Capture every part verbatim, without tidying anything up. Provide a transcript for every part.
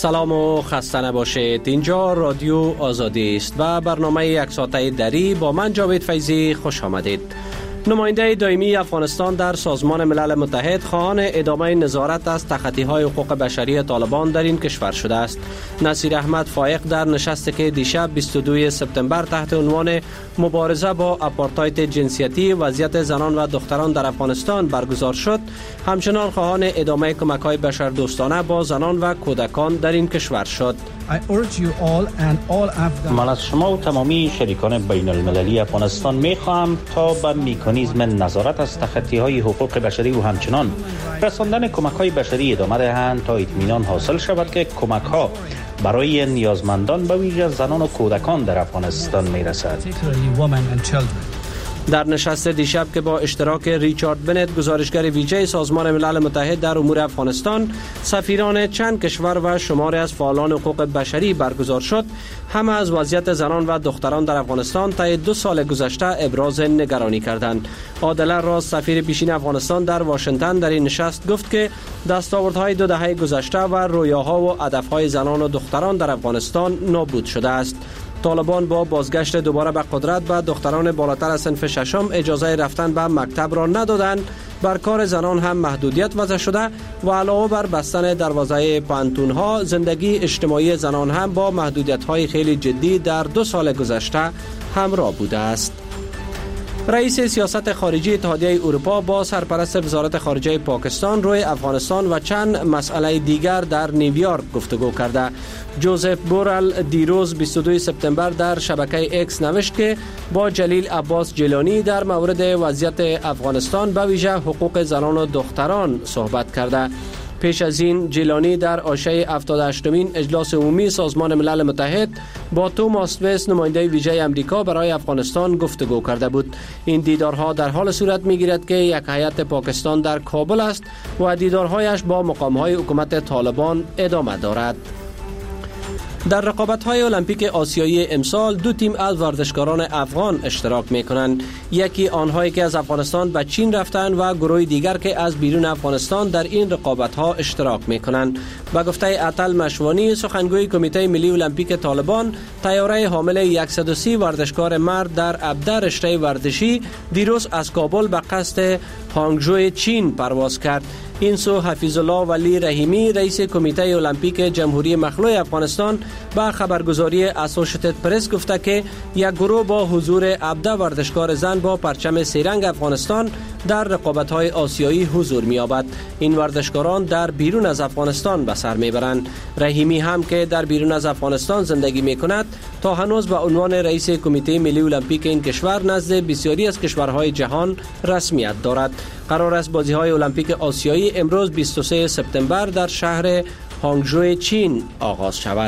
سلام و خسته نباشید. اینجا رادیو آزادی است و برنامه یک ساعته دری با من جاوید فیضی خوش آمدید. نماینده دائمی افغانستان در سازمان ملل متحد خواهان ادامه نظارت از تخطی‌های حقوق بشری طالبان در این کشور شده است. نصیر احمد فایق در نشستی که دیشب بیست و دوم سپتامبر تحت عنوان مبارزه با آپارتاید جنسیتی وضعیت زنان و دختران در افغانستان برگزار شد، همچنان خواهان ادامه کمک‌های بشردوستانه با زنان و کودکان در این کشور شد. من از شما و تمامی شریکان بین المللی افغانستان می خواهم تا به میکانیزم نظارت از تخطی‌های حقوق بشری و همچنان رساندن کمک‌های بشری ادامه دهند تا اطمینان حاصل شود که کمک‌ها برای نیازمندان به ویژه زنان و کودکان در افغانستان می رسد. در نشست دیشب که با اشتراک ریچارد بنت گزارشگر ویژه سازمان ملل متحد در امور افغانستان، سفیران چند کشور و شماری از فعالان حقوق بشری برگزار شد، همه از وضعیت زنان و دختران در افغانستان طی دو سال گذشته ابراز نگرانی کردند. عادل راز، سفیر پیشین افغانستان در واشنگتن، در این نشست گفت که دستاوردهای دو دهه گذشته و رویاها و هدفهای زنان و دختران در افغانستان نابود شده است. طالبان با بازگشت دوباره به قدرت به دختران بالاتر از صنف ششم اجازه رفتن به مکتب را ندادند، بر کار زنان هم محدودیت وضع شده و علاوه بر بستن دروازه پانتون‌ها، زندگی اجتماعی زنان هم با محدودیت‌های خیلی جدی در دو سال گذشته همراه بوده است. رئیس سیاست خارجی اتحادیه اروپا با سرپرست وزارت خارجه پاکستان روی افغانستان و چند مسئله دیگر در نیویورک گفتگو کرده. جوزف بورل دیروز بیست و دوم سپتامبر در شبکه اکس نوشت که با جلیل عباس جیلانی در مورد وضعیت افغانستان به ویژه حقوق زنان و دختران صحبت کرده. پیش از این جیلانی در عرصه هفتاد و هشتمین اجلاس عمومی سازمان ملل متحد با توماس ویس، نماینده ویژه امریکا برای افغانستان، گفتگو کرده بود. این دیدارها در حال صورت می‌گیرد که یک هیئت پاکستان در کابل است و دیدارهایش با مقام‌های حکومت طالبان ادامه دارد. در رقابت‌های المپیک آسیایی امسال دو تیم از ورزشکاران افغان اشتراک می‌کنند. یکی آنهایی که از افغانستان به چین رفتند و گروه دیگر که از بیرون افغانستان در این رقابت‌ها اشتراک می‌کنند. به گفته عطل مشوانی، سخنگوی کمیته ملی المپیک طالبان، طیاره حامل صد و سی ورزشکار مرد در ابدا رشته ورزشی دیروز از کابل به قصد هانگژو چین پرواز کرد. این سو حفیظ الله ولی رحیمی، رئیس کمیته المپیک جمهوری مخلوع افغانستان، با خبرگزاری اسوشیتد پرس گفته که یک گروه با حضور ابدا ورزشکار زن با پرچم سه رنگ افغانستان در رقابت‌های آسیایی حضور می‌یابد. این ورزشکاران در بیرون از افغانستان به سر می‌برند. رحیمی هم که در بیرون از افغانستان زندگی می‌کند، تا هنوز به عنوان رئیس کمیته ملی المپیک این کشور نزد بسیاری از کشورهای جهان رسمیت دارد. قرار است بازی‌های المپیک آسیایی امروز بیست و سوم سپتامبر در شهر هانگژو چین آغاز شود.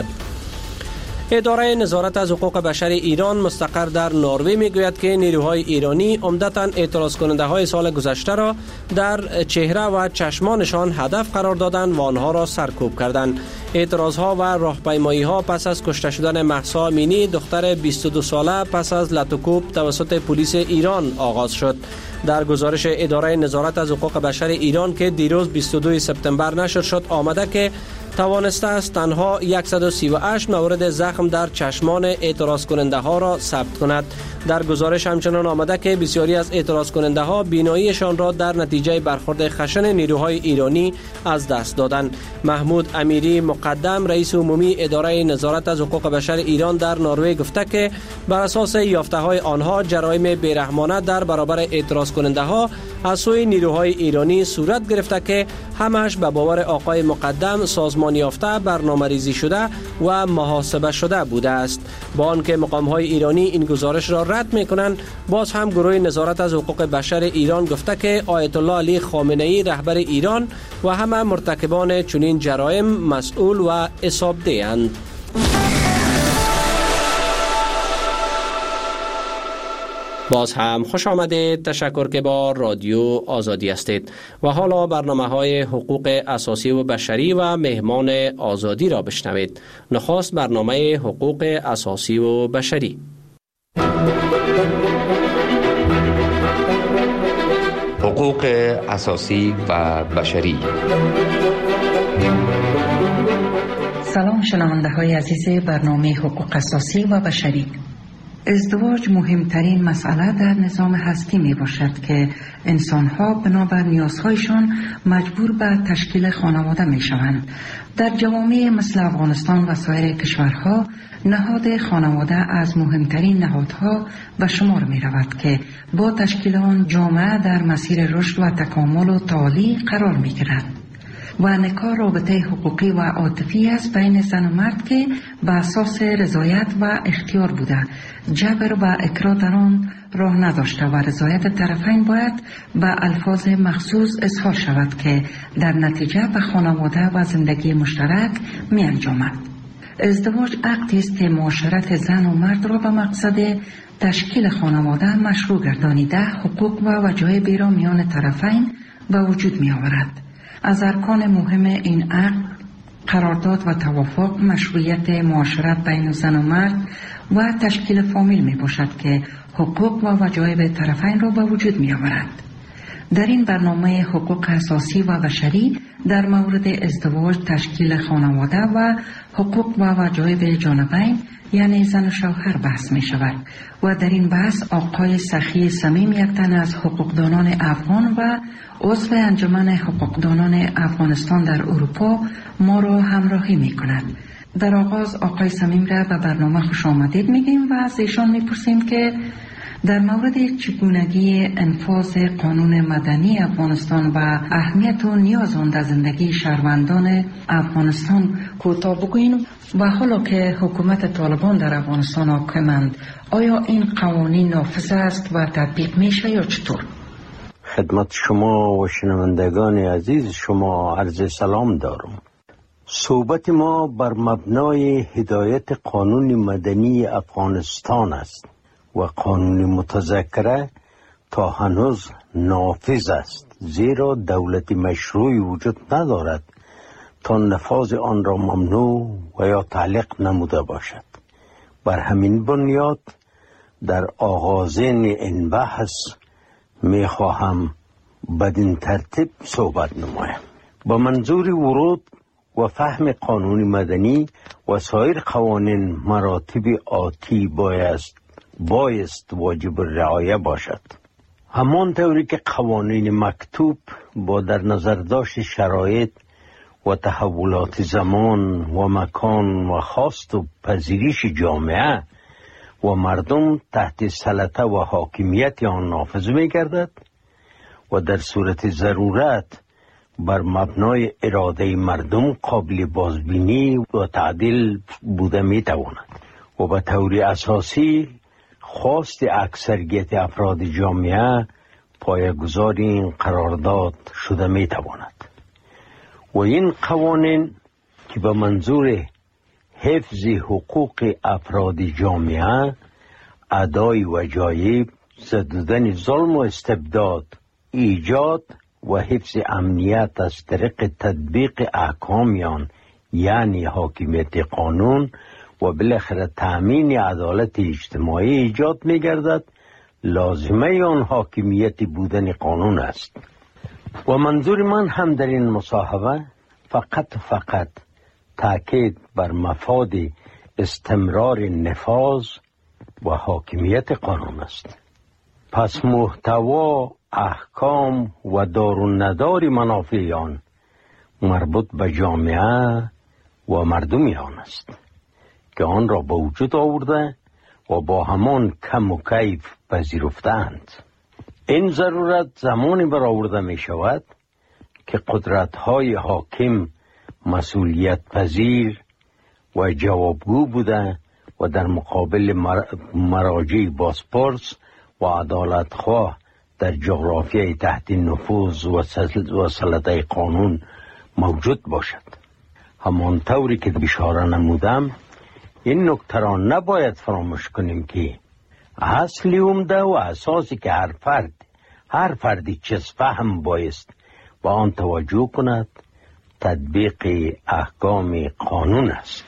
اداره نظارت از حقوق بشر ایران مستقر در نروژ میگوید که نیروهای ایرانی عمدتاً اعتراض کننده های سال گذشته را در چهره و چشمانشان هدف قرار دادند و آنها را سرکوب کردند. اعتراض ها و راهپیمایی ها پس از کشته شدن مهسا امینی، دختر بیست و دو ساله، پس از لطوکوب توسط پلیس ایران آغاز شد. در گزارش اداره نظارت از حقوق بشر ایران که دیروز بیست و دوم سپتامبر نشر شد آمده که توانسته است تنها صد و سی و هشت مورد زخم در چشمان اعتراض کننده ها را ثبت کند. در گزارش همچنان آمده که بسیاری از اعتراض کننده ها بیناییشان را در نتیجه برخورد خشن نیروهای ایرانی از دست دادند. محمود امیری مقدم، رئیس عمومی اداره نظارت از حقوق بشر ایران در نروژ گفته که بر اساس یافته های آنها جرایم بیرحمانه در برابر اعتراض کننده ها از سوی نیروهای ایرانی صورت گرفته که همش به باور آقای مقدم سازمان یافته، برنامه‌ریزی شده و محاسبه شده بوده است. با آنکه مقام‌های ایرانی این گزارش را رد می‌کنند، باز هم گروه نظارت از حقوق بشر ایران گفته که آیت الله علی خامنه‌ای رهبر ایران و همه مرتکبان چنین جرایم مسئول و حسابده‌اند. باز هم خوش آمدید. تشکر که با رادیو آزادی هستید و حالا برنامه های حقوق اساسی و بشری و مهمان آزادی را بشنوید. نخست برنامه حقوق اساسی و بشری. حقوق اساسی و بشری، سلام شنونده های عزیز برنامه حقوق اساسی و بشری. ازدواج مهمترین مسئله در نظام هستی می باشد که انسانها بنابر نیازهایشان مجبور به تشکیل خانواده می شوند. در جوامع مثل افغانستان و سایر کشورها نهاد خانواده از مهمترین نهادها به شمار می رود که با تشکیل آن جامعه در مسیر رشد و تکامل و تعالی قرار می گیرد. و نکاح رابطه حقوقی و عاطفی است بین زن و مرد که به اساس رضایت و اختیار بوده، جبر و اکراه در آن راه نداشته و رضایت طرفین باید به الفاظ مخصوص اظهار شود که در نتیجه به خانواده و زندگی مشترک می انجامد. ازدواج عقدی است که معاشرت زن و مرد را به مقصد تشکیل خانواده مشروع گردانیده، حقوق و وجایبی را میان طرفین به وجود می آورد. از ارکان مهم این عقد قرارداد و توافق، مشروعیت معاشرت بین زن و مرد و تشکیل فامیل می باشد که حقوق و وجایب طرفین را به وجود می آورد. در این برنامه حقوق اساسی و بشری در مورد ازدواج، تشکیل خانواده و حقوق و وجایب جانبین یعنی زن و شوهر بحث می شود و در این بحث آقای سخی صمیم، یک تن از حقوقدانان افغان و عضو انجمن حقوقدانان افغانستان در اروپا ما را همراهی می کند. در آغاز آقای صمیم را به برنامه خوش آمدید میگیم و از ایشان میپرسیم که در مورد چگونگی انفاذ قانون مدنی افغانستان و اهمیت و نیاز آن در زندگی شهروندان افغانستان کوتاه بگوییم و حالا که حکومت طالبان در افغانستان حاکمند، آیا این قوانین نافذ است و تطبیق میشه یا چطور؟ خدمت شما و شنوندگان عزیز شما عرض سلام دارم. صحبت ما بر مبنای هدایت قانون مدنی افغانستان است و قانون متذکره تا هنوز نافذ است، زیرا دولت مشروعی وجود ندارد تا نفاذ آن را ممنوع و یا تعلیق نموده باشد. بر همین بنیاد در آغازین این بحث می خواهم بدین ترتیب صحبت نمایم. با منظور ورود و فهم قانون مدنی و سایر قوانین مراتب آتی بایست بایست واجب رعایه باشد. همان طوری که قوانین مکتوب با در نظر داشت شرایط و تحولات زمان و مکان و خواست و پذیرش جامعه و مردم تحت سلطه و حاکمیت آن نافذ می گردد و در صورت ضرورت بر مبنای اراده مردم قابل بازبینی و تعدیل بوده می تواند و به طور اساسی خواست اکثریت افراد جامعه پایه‌گذار این قرارداد شده می تواند و این قوانین که به منظور حفظ حقوق افراد جامعه، ادای وجایب، زدودن ظلم و استبداد، ایجاد و حفظ امنیت از طریق تطبیق احکامیان یعنی حاکمیت قانون و بالاخره تأمین عدالت اجتماعی ایجاد می گردد، لازمه آن حاکمیت بودن قانون است. و منظور من هم در این مصاحبه فقط فقط تأکید بر مفاد استمرار نفاذ و حاکمیت قانون است. پس محتوا، احکام و دار و ندار منافع آن مربوط به جامعه و مردم آن است که آن را به وجود آورده و با همان کم و کیف پذیرفتند. این ضرورت زمانی برآورده می شود که قدرت‌های حاکم مسئولیت پذیر و جوابگو بوده و در مقابل مراجع بازپرس و عدالتخواه در جغرافیای تحت نفوذ و سلطه قانون موجود باشد. همان طوری که اشاره نمودم، این نکته را نباید فراموش کنیم که اصلی عمده و اساسی که هر فرد هر فردی چیز فهم بایست با آن توجه کند تطبیق احکام قانون است.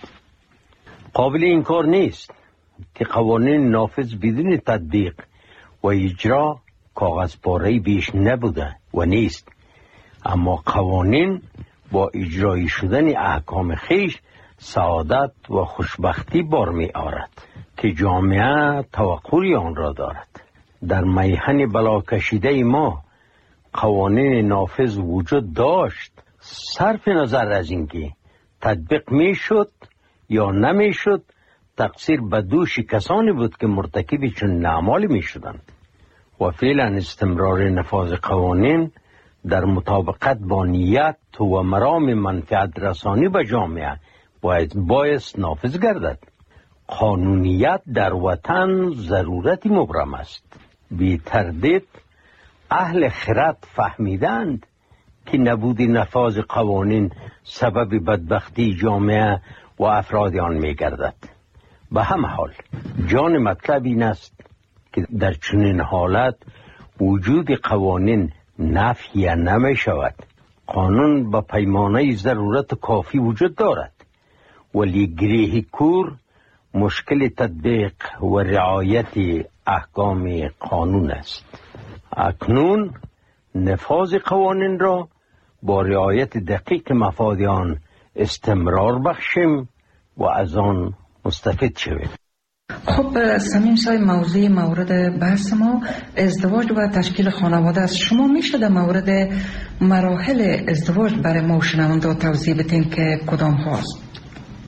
قابل انکار نیست که قوانین نافذ بدون تطبیق و اجرا کاغذ پاره بیش نبوده و نیست، اما قوانین با اجرایی شدن احکام خیش سعادت و خوشبختی بار می آرد که جامعه توقعی آن را دارد. در میهن بلا کشیده ما قوانین نافذ وجود داشت، صرف نظر از اینکه تطبیق می شد یا نمی شد، تقصیر به دوش کسانی بود که مرتکب چون اعمالی می شدند و فعلا استمرار نفاذ قوانین در مطابقت با نیت و مرام منفعت رسانی به جامعه باید بایست نافذ گردد. قانونیت در وطن ضرورتی مبرم است. بی تردید اهل خرد فهمیدند که نبود نفاذ قوانین سبب بدبختی جامعه و افراد آن می گردد. به همه حال جان مطلب این است که در چنین حالت وجود قوانین نفی نمی شود. قانون به پیمانه ضرورت کافی وجود دارد، ولی گریه کور مشکل تطبیق و رعایت احکام قانون است. اکنون نفاذ قوانین را با رعایت دقیق مفاد آن استمرار بخشیم و از آن مستفید شویم. خب سمیم صاحب، موضوع مورد بحث ما ازدواج و تشکیل خانواده است. شما میشه در مورد مراحل ازدواج برای ما شنونده توضیح بدین که کدام هاست؟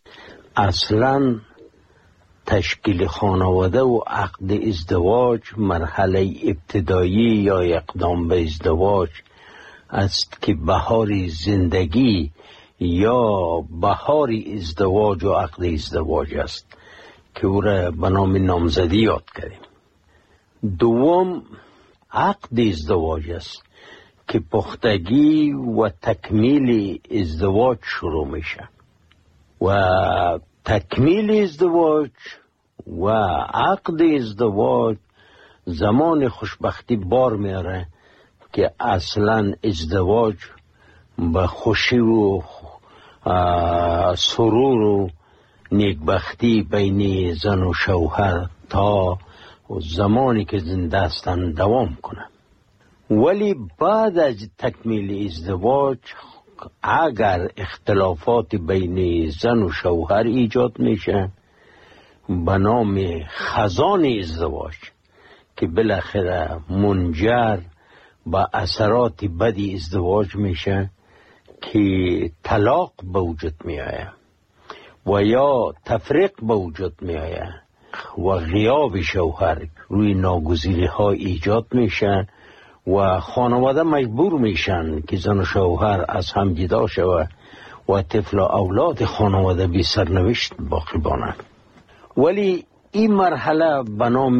اصلا تشکیل خانواده و عقد ازدواج مرحله ابتدایی یا اقدام به ازدواج است که بهار زندگی یا بهار ازدواج و عقد ازدواج است که او را به نام نامزدی یاد کردیم. دوم عقد ازدواج است که پختگی و تکمیل ازدواج شروع میشه و تکمیل ازدواج و عقد ازدواج زمان خوشبختی بار میاره که اصلا ازدواج به خوشی و سرور و نیکبختی بین زن و شوهر تا زمانی که زنده هستند دوام کنه. ولی بعد از تکمیل ازدواج اگر اختلافات بین زن و شوهر ایجاد میشه به نام خزان ازدواج که بالاخره منجر به اثرات بدی ازدواج میشه که طلاق به وجود میآید و یا تفریق به وجود میآید و غیاب شوهر روی ناگزیری ها ایجاد میشه و خانواده مجبور میشن که زن و شوهر از هم جدا شود و طفل و اولاد خانواده بی سرنوشت باقی مانند. ولی این مرحله به نام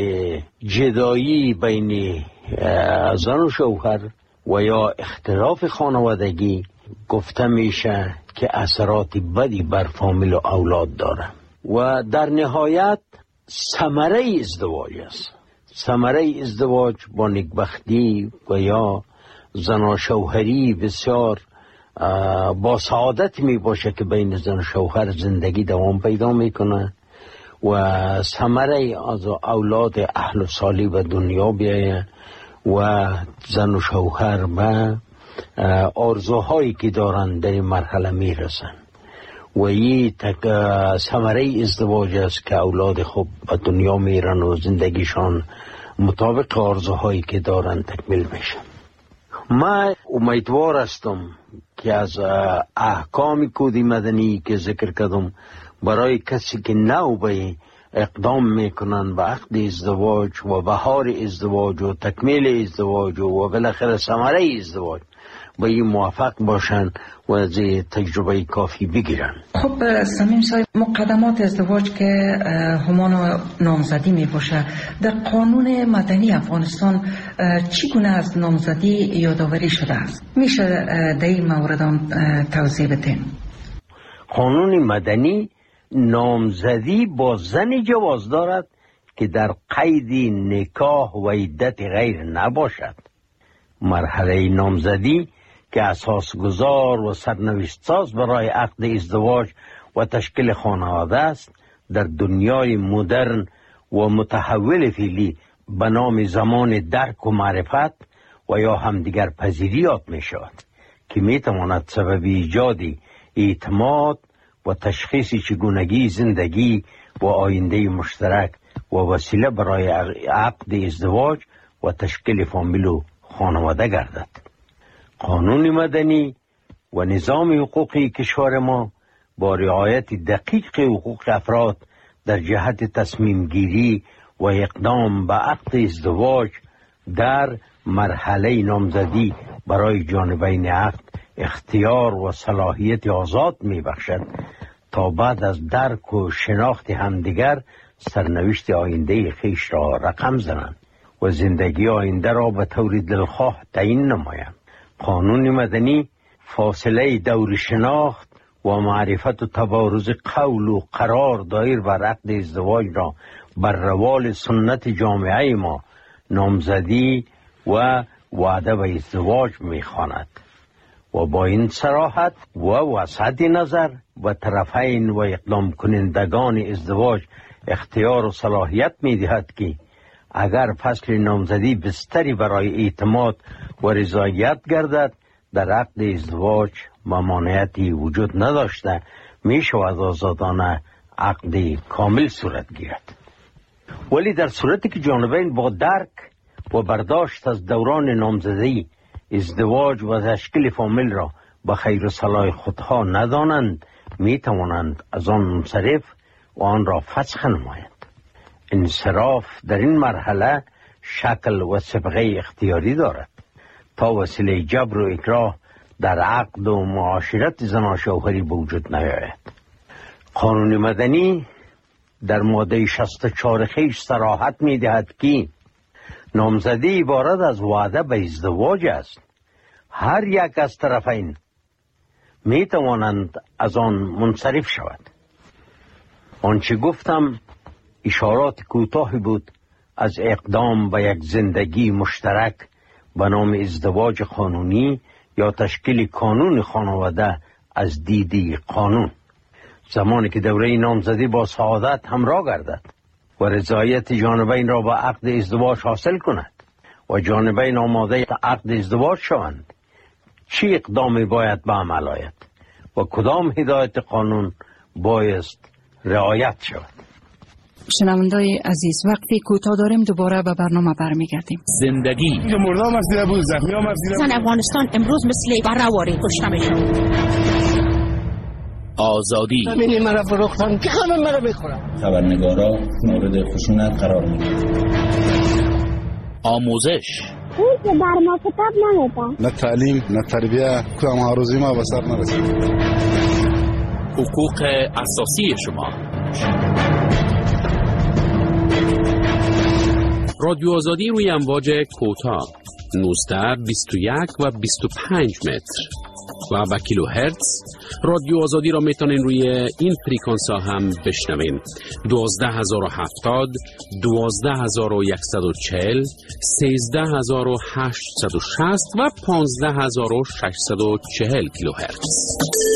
جدایی بین زن و شوهر و یا اختلاف خانوادگی گفته میشه که اثرات بدی بر فامیل و اولاد داره و در نهایت ثمره ازدواج است. ثمره ازدواج با نیکبختی و یا زن و شوهری بسیار با سعادت می باشه که بین زن و شوهر زندگی دوام پیدا میکنه و ثمره از اولاد اهل و صالح به دنیا بیایه و زن و شوهر به آرزوهایی که دارن در این مرحله میرسن و این ثمره ازدواج است که اولاد خوب به دنیا میرن و زندگیشان مطابق آرزوهایی که دارن تکمیل میشه. من امیدوار هستم که از احکام کد مدنی که ذکر کردم برای کسی که نو به اقدام میکنن به عقد ازدواج و بهار ازدواج و تکمیل ازدواج و بالاخره ثمره ازدواج به این موافق باشن و از تجربه کافی بگیرن. خب سمیم صاحب، مقدمات ازدواج که همان نامزدی می باشه، در قانون مدنی افغانستان چگونه از نامزدی یادآوری شده است؟ میشه در این مورد توضیح بدین؟ قانون مدنی نامزدی با زنی جواز دارد که در قید نکاح و عدت غیر نباشد. مرحله نامزدی که اساس گذار و سرنوشت ساز برای عقد ازدواج و تشکیل خانواده است، در دنیای مدرن و متحول فعلی به نام زمان درک و معرفت و یا همدیگر پذیری یاد می شود که می تواند سبب ایجاد اعتماد و تشخیص چگونگی زندگی و آینده مشترک و وسیله برای عقد ازدواج و تشکیل فامیل و خانواده گردد. قانون مدنی و نظام حقوقی کشور ما با رعایت دقیق حقوق افراد در جهت تصمیم گیری و اقدام به عقد ازدواج در مرحله نامزدی برای جانبین عقد اختیار و صلاحیت آزاد می بخشد تا بعد از درک و شناخت همدیگر سرنوشت آینده خیش را رقم زنند و زندگی آینده را به طور دلخواه تعیین نمایند. قانون مدنی فاصله دور شناخت و معرفت و تبارز قول و قرار دایر بر عقد ازدواج را بر روال سنت جامعه ما نامزدی و وعده به ازدواج می‌خواند و با این صراحت و وسعت نظر و طرفین و اقدام کنندگان ازدواج اختیار و صلاحیت می‌دهد که اگر فصل نامزدی بستری برای اعتماد و رضایت گردد در عقد ازدواج ممانعتی وجود نداشته می شود آزادانه عقد کامل صورت گیرد. ولی در صورتی که جانبین با درک و برداشت از دوران نامزدی ازدواج و تشکیل فامیل را به خیر و صلاح خودها ندانند می توانند از آن منصرف و آن را فسخ نمایند. انصراف در این مرحله شکل و سابقه اختیاری دارد تا وسیله جبر و اکراه در عقد و معاشرت زن و شوهری به وجود نیاید. قانون مدنی در ماده شصت و چهار خیش صراحت می دهد که نامزدی عبارت از وعده به ازدواج است. هر یک از طرفین می توانند از آن منصرف شود. آنچه گفتم اشارات کوتاهی بود از اقدام به یک زندگی مشترک به نام ازدواج قانونی یا تشکیل کانون خانواده از دیدی قانون. زمانی که دوره نامزدی با سعادت همراه گردد و رضایت جانبین را با عقد ازدواج حاصل کند و جانبین آماده عقد ازدواج شوند، چی اقدامی باید به عمل آید و کدام هدایت قانون بایست رعایت شود؟ شنوندای عزیز، وقتی کوتاه داریم دوباره به برنامه برمیگردیم. زندگی مردم از دیده بود، زخمی هم از دیده بود. زن افغانستان امروز مثل بررواری کشته میشن. آزادی همینی مرا فروختن که همه مرا بخورن. خبرنگارا مورد خشونت قرار میگیرن. آموزش اون که در ما کتاب نمیدن. نه تعلیم نه تربیه کدام هاروزی ما به سر نرسید. حقوق اساسی شما. رادیو آزادی روی امواج کوتاه نوزده، بیست و یک و بیست و پنج متر و به کیلو هرتز. رادیو آزادی را میتونین روی این فریکانس ها هم بشنوین: دوازده هزار و هفتاد، دوازده هزار و صد و چهل، سیزده هزار و هشتصد و شصت و پانزده هزار و ششصد و چهل کیلو هرتز.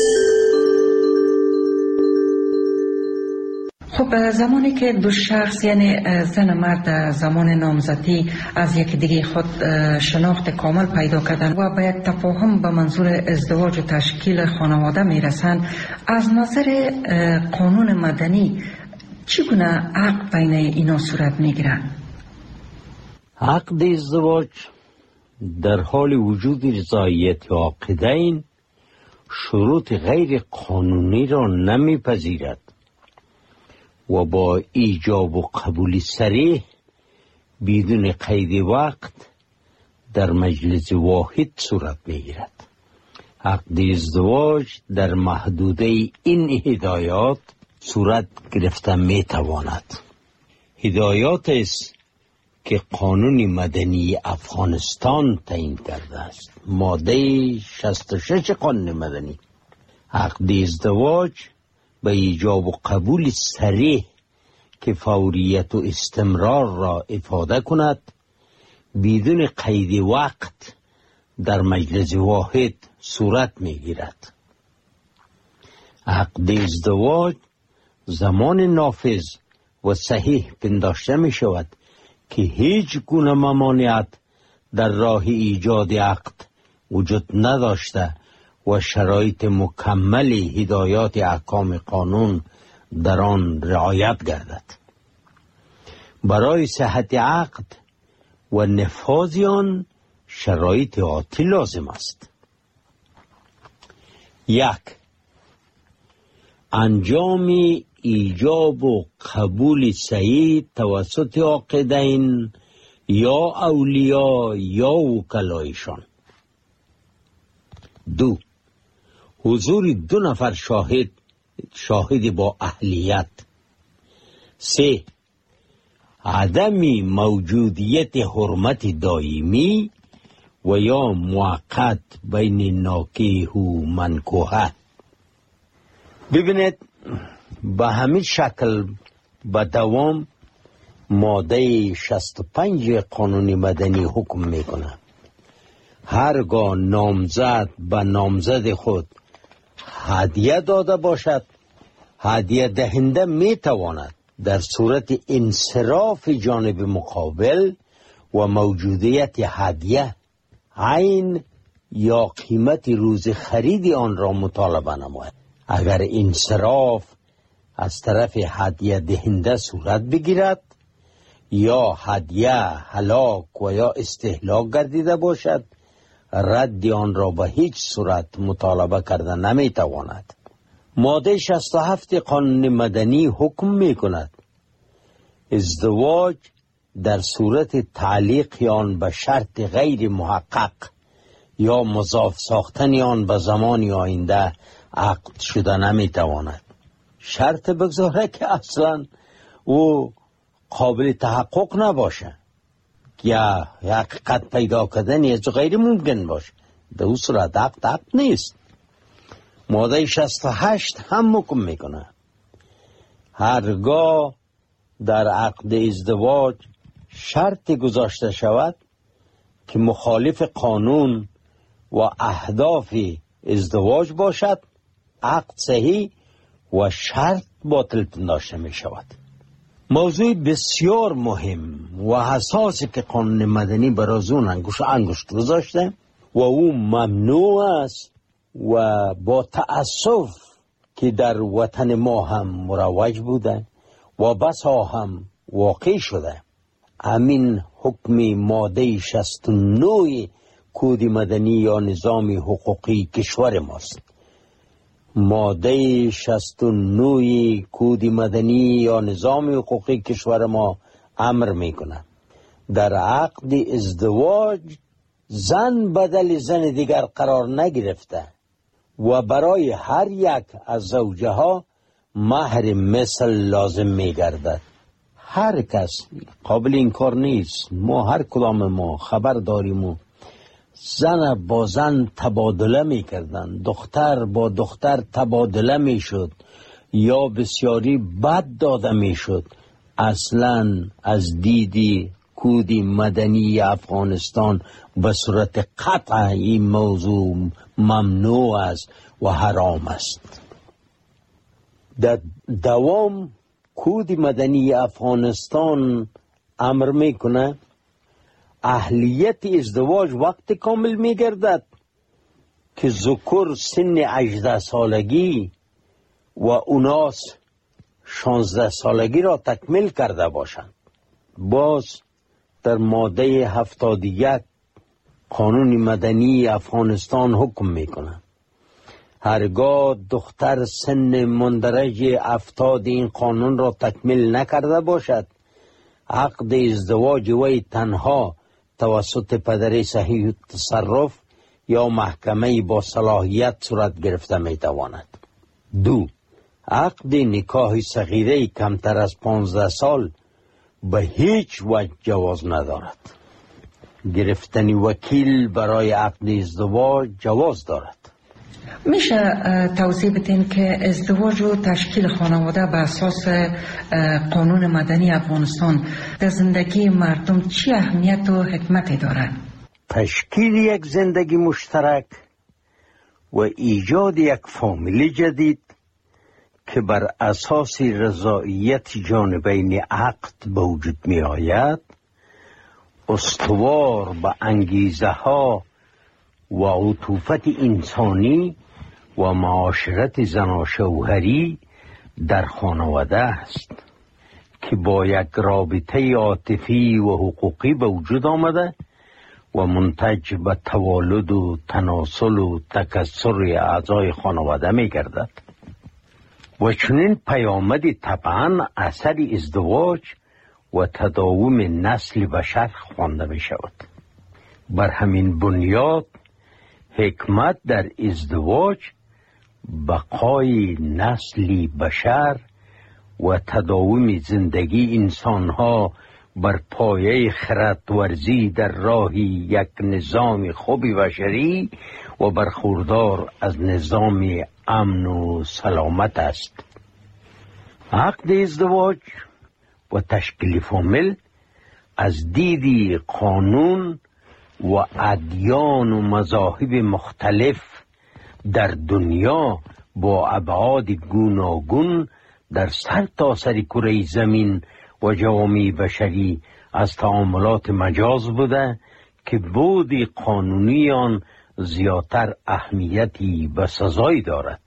خب زمانی که دو شخص یعنی زن و مرد زمان نامزدی از یک دیگه خود شناخت کامل پیدا کردن و به یک تفاهم به منظور ازدواج و تشکیل خانواده میرسند، از نظر قانون مدنی چگونه عقد بین اینا صورت میگیرد؟ عقد ازدواج در حال وجود رضایت عاقدین شروط غیر قانونی را نمیپذیرد و با ایجاب و قبول صریح بدون قید وقت در مجلس واحد صورت میگیرد. عقد ازدواج در محدوده این هدایات صورت گرفته میتواند. هدایات است که قانون مدنی افغانستان تعیین کرده است. ماده شصت و شش قانون مدنی عقد ازدواج به ایجاب و قبول صریح که فوریت و استمرار را افاده کند بدون قید وقت در مجلس واحد صورت می گیرد. عقد ازدواج زمان نافذ و صحیح پنداشته می شود که هیچ گونه ممانعت در راه ایجاد عقد وجود نداشته و شرایط مکمل هدایات احکام قانون در آن رعایت گردد. برای صحت عقد و نفاذ آن شرایط آتی لازم است. یک، انجام ایجاب و قبول صحیح توسط عاقدین یا اولیاء یا وکلایشان. دو، حضور دو نفر شاهد شاهد با اهلیت. سه، عدم موجودیت حرمت دائمی و یا موقت بین ناکیح و منکوحه. ببینید به همین شکل به دوام ماده شصت و پنج قانون مدنی حکم میکنه هرگاه نامزد به نامزد خود هدیه داده باشد، هدیه دهنده میتواند در صورت انصراف جانب مقابل و موجودیت هدیه عین یا قیمت روز خرید آن را مطالبه نماید. اگر انصراف از طرف هدیه دهنده صورت بگیرد یا هدیه هلاک و یا استهلاک گردیده باشد، رد آن را به هیچ صورت مطالبه کرده نمیتواند. ماده شصت و هفت قانون مدنی حکم می کند ازدواج در صورت تعلیق آن به شرط غیر محقق یا مضاف ساختن آن به زمان آینده عقد شده نمیتواند. شرط بگذاره که اصلا او قابل تحقق نباشه یا حقیقت پیدا کردن یا غیر ممکن باشه، در اون صورت عقد عقد نیست. ماده شصت و هشت هم حکم میکنه هرگاه در عقد ازدواج شرط گذاشته شود که مخالف قانون و اهداف ازدواج باشد، عقد صحیح و شرط باطل پنداشته می شود. موضوع بسیار مهم و حساسی که قانون مدنی برای اون انگوش انگشت گذاشته و او ممنوع است و با تأسف که در وطن ما هم مروج بوده و بسا هم واقع شده. همین حکم ماده شصت و نه کد مدنی یا نظام حقوقی کشور ماست. ماده شصت و نه کد مدنی یا نظام حقوقی کشور ما امر میکنه در عقد ازدواج زن بدل زن دیگر قرار نگرفته و برای هر یک از زوجه ها مهر مثل لازم میگردد. هر کس قابل این کار نیست. ما هر کدام ما خبر داریم و زن با زن تبادله میکردن، دختر با دختر تبادله میشد یا بسیاری بد داده میشد. اصلا از دیدی کد مدنی افغانستان به صورت قطع این موضوع ممنوع است و حرام است. در دوام کد مدنی افغانستان امر میکنه اهلیت ازدواج وقت کامل میگردد که ذکر سن هجده سالگی و اناس شانزده سالگی را تکمیل کرده باشند. باز در ماده هفتاد و یک قانون مدنی افغانستان حکم میکنه هرگاه دختر سن مندرج افتاد این قانون را تکمیل نکرده باشد، عقد ازدواج وی تنها توسط پدر صحیح تصرف یا محکمه با صلاحیت صورت گرفته میتواند. دو، عقد نکاح صغیره کمتر از پانزده سال به هیچ وجه جواز ندارد. گرفتن وکیل برای عقد ازدواج جواز دارد. میشه توضیح بدین که ازدواج و تشکیل خانواده به اساس قانون مدنی افغانستان در زندگی مردم چی اهمیت و حکمت دارد؟ تشکیل یک زندگی مشترک و ایجاد یک فامیل جدید که بر اساس رضایت جانبین عقد به وجود می آید، استوار به انگیزه ها و عطوفت انسانی و معاشرت زناشوهری در خانواده است که با یک رابطه عاطفی و حقوقی به وجود آمده و منتج به توالد و تناسل و تکثر اعضای خانواده می گردد و چنین پیامدی طبعا اثر ازدواج و تداوم نسل بشر خوانده می شود. بر همین بنیاد حکمت در ازدواج بقای نسل بشر و تداوم زندگی انسانها بر پایه خردورزی در راه یک نظام خوب بشری و برخوردار از نظام امن و سلامت است. عقد ازدواج و تشکیل فامیل از دید قانون و ادیان و مذاهب مختلف در دنیا با ابعاد گوناگون در سر تا سر کره زمین و جوامع بشری از تعاملات مجاز بوده که بود قانونی آن زیادتر اهمیتی و سزایی دارد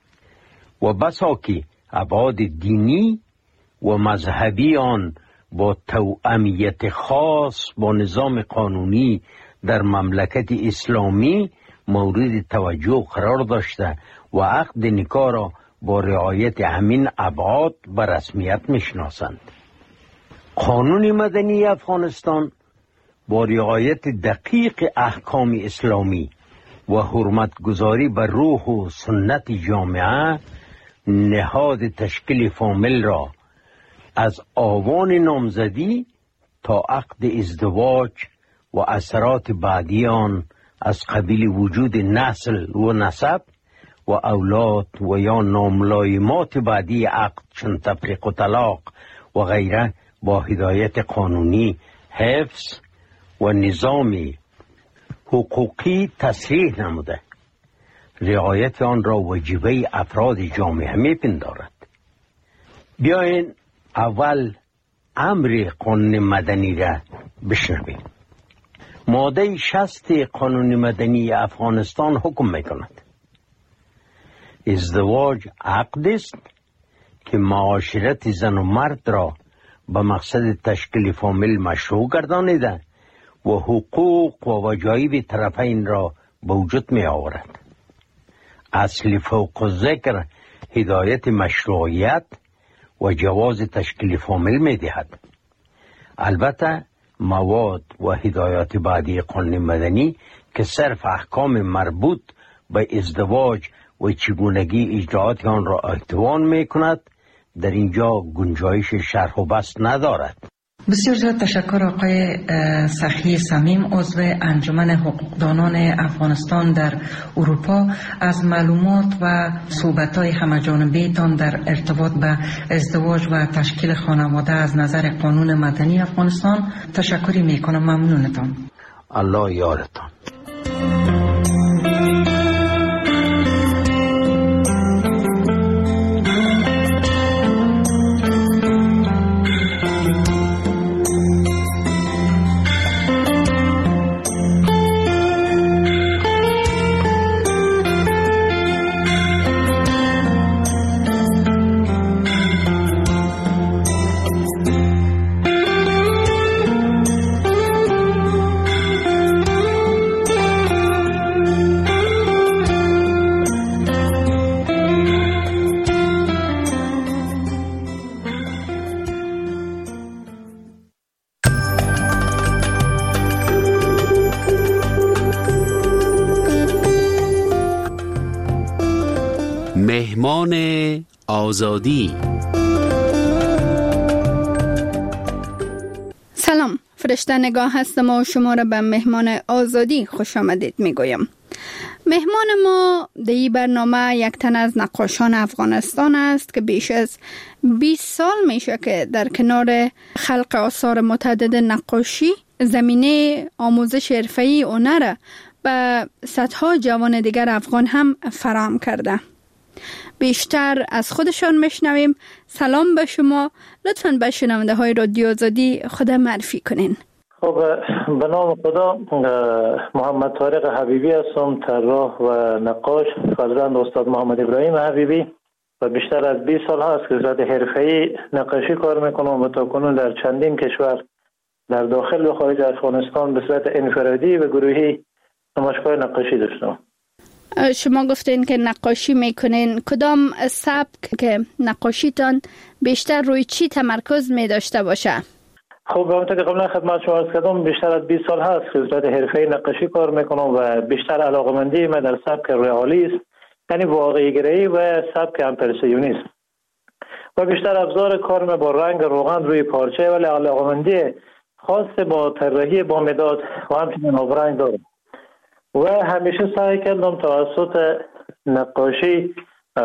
و بسا که ابعاد دینی و مذهبی آن با توأمیت خاص با نظام قانونی در مملکت اسلامی مورد توجه قرار داشته و عقد نکاح را با رعایت همین ابعاد به رسمیت میشناسند. قانون مدنی افغانستان با رعایت دقیق احکام اسلامی و حرمتگذاری بر روح و سنت جامعه نهاد تشکیل فامیل را از آوان نامزدی تا عقد ازدواج و اثرات بعدی آن از قبیل وجود نسل و نسب و اولاد و یا ناملایمات بعدی عقد چون تفریق و طلاق و غیره با هدایت قانونی حفظ و نظام حقوقی تصریح نموده. رعایت آن را واجبه افراد جامعه میپندارد. بیاین اول امر قانون مدنی را بشنویم. ماده شصت قانون مدنی افغانستان حکم میکند ازدواج عقد است که معاشرت زن و مرد را به مقصد تشکیل فامیل مشروع گردانیده و حقوق و وجایب طرفین را به وجود می آورد. اصل فوق ذکر هدایت مشروعیت و جواز تشکیل فامیل می دهد. البته مواد و هدایات بعدی قانون مدنی که صرف احکام مربوط به ازدواج و چگونگی اجراعات آن را احتوا می کند در اینجا گنجایش شرح و بسط ندارد. بسیار زیاد تشکر آقای سخی صمیم، عضو انجمن حقوقدانان افغانستان در اروپا، از معلومات و صحبت‌های همه‌جانبه تان در ارتباط به ازدواج و تشکیل خانواده از نظر قانون مدنی افغانستان. تشکری میکنم. ممنونتان. الله یارتان. مهمان آزادی. سلام، فرشته نگاه هستم و شما را به مهمان آزادی خوش آمدید میگویم. مهمان ما در این برنامه یک تن از نقاشان افغانستان است که بیش از بیست سال میشه که در کنار خلق آثار متعدد نقاشی زمینه آموزش حرفه‌ای هنر به صدها جوان دیگر افغان هم فراهم کرده. بیشتر از خودشان میشنویم. سلام به شما. لطفاً به شنونده های رادیو آزادی خود معرفی کنین. خب به نام خدا، محمد طارق حبیبی هستم، طراح و نقاش، فرزند استاد محمد ابراهیم حبیبی و بیشتر از بیست سال هست که به صورت حرفه‌ای نقاشی کار میکنم و تاکنون در چندین کشور در داخل و خارج افغانستان به صورت انفرادی و گروهی نمایشگاه نقاشی داشتم. شما گفتین که نقاشی میکنین، کدام سبک که نقاشیتان بیشتر روی چی تمرکز می داشته باشه؟ خب همونطور که قبلا خدمت شما عرض کردم، بیشتر از بیست سال هست که به صورت حرفه‌ای نقاشی کار میکنم و بیشتر علاقه‌مندی من در سبک رئالیسم، یعنی واقعی گرایی و سبک امپرسیونیسم و بیشتر ابزار کار من با رنگ روغن روی پارچه، ولی علاقه‌مندی خاص با طراحی با مداد و همچنین آبرنگ دارم و همیشه سعی کردم توسط نقاشی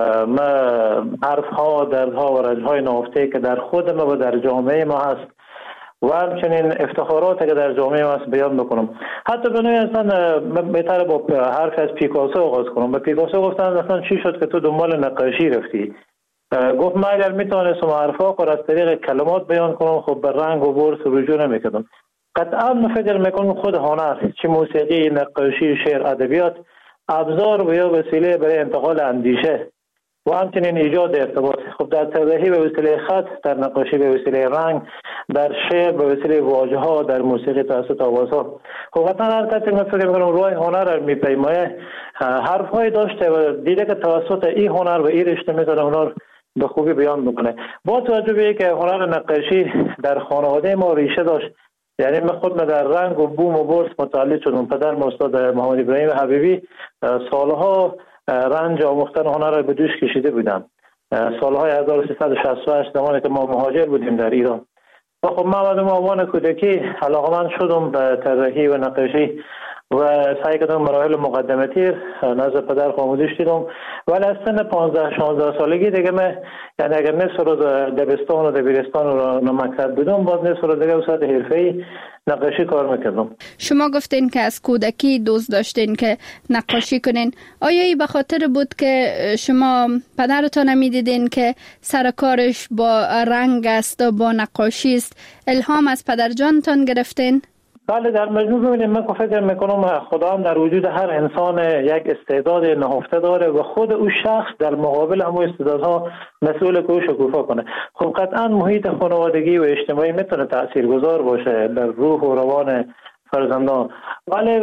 ما حرف ها، دردها و رنج‌های نهفته که در خود ما و در جامعه ما هست و همچنین افتخارات که در جامعه ما هست بیان بکنم. حتی به نوعی اصلا بهتره با حرف از پیکاسو آغاز کنم. به پیکاسو گفتن اصلا چی شد که تو دنبال نقاشی رفتی؟ گفت من اگر میتونستم حرفا رو از طریق کلمات بیان کنم، خب به رنگ و برس رجوع نمیکردم. قطعا من فکر میکنم خود هنر، چه موسیقی، نقاشی، شعر، ادبیات، ابزار و یا وسیله برای انتقال اندیشه و همچنین ایجاد ارتباط. خب در طراحی به وسیله خط، در نقاشی به وسیله رنگ، در شعر به وسیله واژه ها، در موسیقی توسط آواز ها. خب قطعا هر کسی من فکر میکنم روی هنر میپیمایه حرف های داشته و دیده که توسط این هنر و این رشته میتونه هنر به خوبی بیان بکنه. با توجه به اینکه هنر نقاشی در خانواده ما ریشه داشت، یعنی من خود من در رنگ و بوم و برس متعلق شدم. پدر استاد محمد ابراهیم حبیبی سالها رنج آموختن هنر را به دوش کشیده بودم، سالهای هزار و سیصد و شصت و هشت زمانی که ما مهاجر بودیم در ایران. و خب من آمدم عنوان کودکی علاقه‌مند شدم به طراحی و نقاشی و سعی کردم مراحل مقدماتی نزد پدر آموزش دیدم، ولی از سن پانزده شانزده سالگی دیگه من، یعنی اگر نصف روز دبستان و دبیرستان و مکتب بودم، باز نصف روز دیگه به صورت حرفه‌ای نقاشی کار میکردم. شما گفتین که از کودکی دوست داشتین که نقاشی کنین. آیا این به خاطر بود که شما پدرتان میدیدین که سر کارش با رنگ است و با نقاشی است، الهام از پدر جانتان گرفتین؟ بله، در مجموع ببینید من فکر میکنم خدا هم در وجود هر انسان یک استعداد نهفته داره و خود او شخص در مقابل همون استعدادها مسئول که او شکوفا کنه. خب قطعا محیط خانوادگی و اجتماعی میتونه تاثیرگذار باشه در روح و روان فرزندان، ولی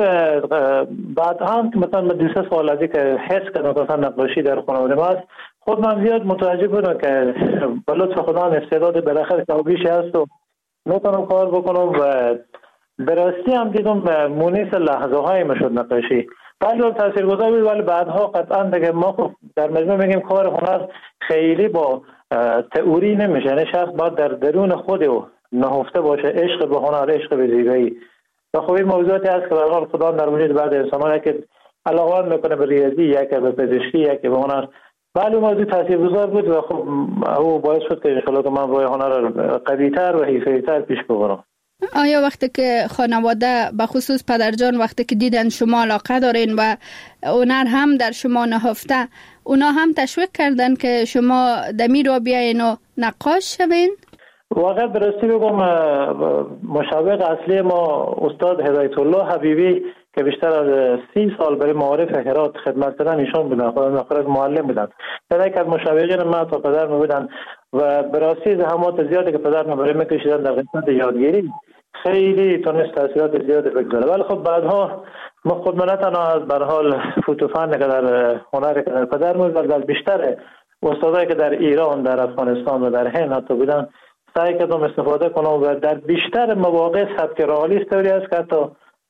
بعد هم مثلا دو سه سال از که حس کردم مثلا نقاشی در خانواده ما است، خود من زیاد متوجه بودم که به لطف خدا استعداد بالاخره کاویش هست و میتونم کار بکنم و براستی هم دیدم به مونس لحظه های مشد نقاشی ولی تاثیرگذار بود. ولی بعدها قطعا دیگه ما در مجموع میگیم کار هنر خیلی با تئوری نمیشه، یعنی شخص باید در درون خود نهفته باشه، عشق به هنر، عشق به زیبایی. و خب این موضوعاتی هست که به حال خدا در وجود بعض انسان‌ها که علاقه میکنه به ریاضی، یکی به پزشکی، یکی به هنر، ولی موضوع تاثیرگذار بود و خب او باعث شد که ان شاءالله که من روی هنر قوی‌تر و حرفه‌ای‌تر پیش ببرم. آیا وقتی که خانواده به خصوص پدرجان وقتی که دیدن شما علاقه دارین و هنر هم در شما نهفته، اونا هم تشویق کردن که شما دمی رو بیاین و نقاش شوین؟ واقعا براستی بگم مشوق اصلی ما استاد هدایت الله حبیبی که بیشتر از سی سال برای معارف هرات خدمت کردن ایشون بودن، خودم معلم بودن. در یک از مشوقین ما تا پدر می بودن و براستی زحمات زیادی که پدر ما برای میکشیدن در قسمت یادگیری خیلی تونست تاثیرات زیادی بگذاره. ولی خب بعدها ما خود من تنها از به حال فوتوفن که در هنر که در پدر ما در بیشتر استادایی که در ایران، در افغانستان و در هند حتی بودن سعی کردم استفاده کنم و در بیشتر مواقع سبک رئالیست طوری است که حتی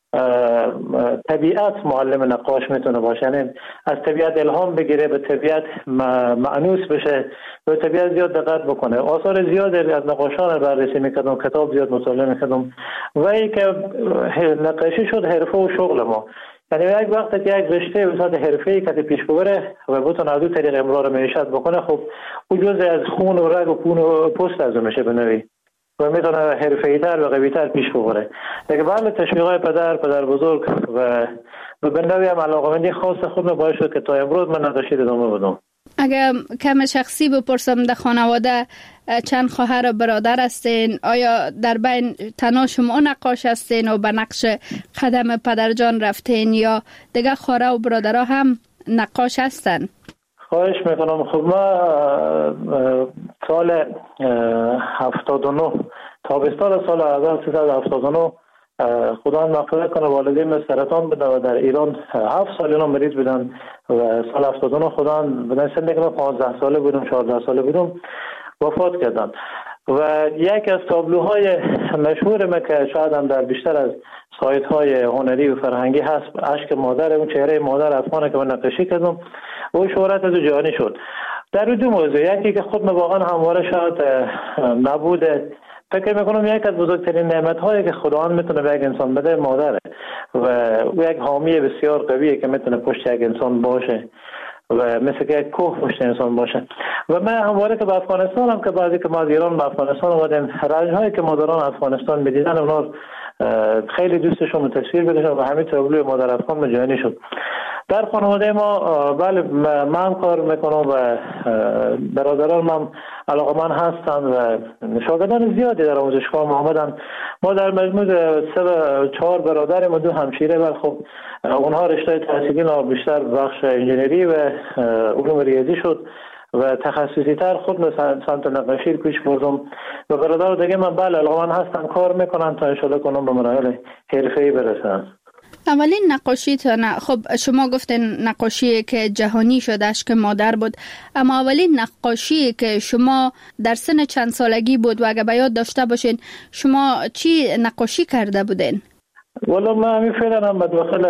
طبیعت معلم نقاش میتونه باشه، یعنی از طبیعت الهام بگیره، به طبیعت معنوس بشه، به طبیعت زیاد دقت بکنه. آثار زیاد از نقاشان بررسی میکردم، کتاب زیاد مطالعه میکردم و این که نقاشی شد حرفه و شغل ما. یعنی یک وقت که یک رشته به صورت حرفه‌ای که پیش ببره و بتونه از دو طریق امرار معیشت بکنه، خب او جزء از خون و رگ و خون و پوست از میشه به نوعی. و میتونه حرفه‌ای‌تر و قوی‌تر پیش ببره. دیگه بله تشویق‌های پدر پدر بزرگ و و به نوعی هم علاقه‌مندی خاص خود من باعث شد که تا امروز من نقاشی ادامه بدم. اگر کم شخصی بپرسم در خانواده چند خواهر و برادر هستین؟ آیا در بین تنها شما نقاش هستین و به نقش قدم پدرجان رفتین یا دیگه خواهر و برادرها هم نقاش هستن؟ خواهش میکنم. خب ما سال هفتاد و نه تابستان سال هزار و سیصد و هفتاد و نه خدا مغفرت کنه والدین سرطان بودن و در ایران هفت سال اینا مریض بودن و سال هفتاد و نه خدا بدن سنی که من پانزده ساله بودم چهارده ساله بودم وفات کردن و یک از تابلوهای مشهور ما که شاید هم در بیشتر از سایت های هنری و فرهنگی هست اشک مادر، اون چهره مادر افغانه که من نقاشی کردم و شهرت از جهانی شد. در دو موضوع، یکی که خود من واقعا همواره شاید نبوده، فکر میکنم یک از بزرگترین نعمت هایی که خداوند میتونه به یک انسان بده مادره و او یک حامی بسیار قویه که میتونه پشت یک انسان باشه و مثل که یک کوه پشت انسان باشه. و من همواره که به افغانستان هم که بعضی که ما از ایران به افغانستان اومدیم رنج هایی که مادران افغانستان میدیدن اونا خیلی دوستشون رو تصویر بکشن و همین تابلوی مادر افغان مجانی شد. در خانواده ما بله من کار میکنم و برادران من علاقمند هستند و شاگردان زیادی در آموزشگاه ما آمدن. ما در مجموع سه چهار برادریم و دو همشیره و خب اونها رشته تحصیلی ما بیشتر بخش انجینری و علوم ریاضی شد و تخصصی تر خود مثلا سمت نقاشی پیش بردم و برادر دیگه من بله علاقمند هستن کار میکنن تا انشالله کنم به مراحل حرفه‌ای برسن. اولین نقاشیتون، خب شما گفتین نقاشی که جهانی شدش که مادر بود، اما اولین نقاشی که شما در سن چند سالگی بود و اگه به یاد داشته باشین شما چی نقاشی کرده بودین؟ والا من همین فعلا هم داخل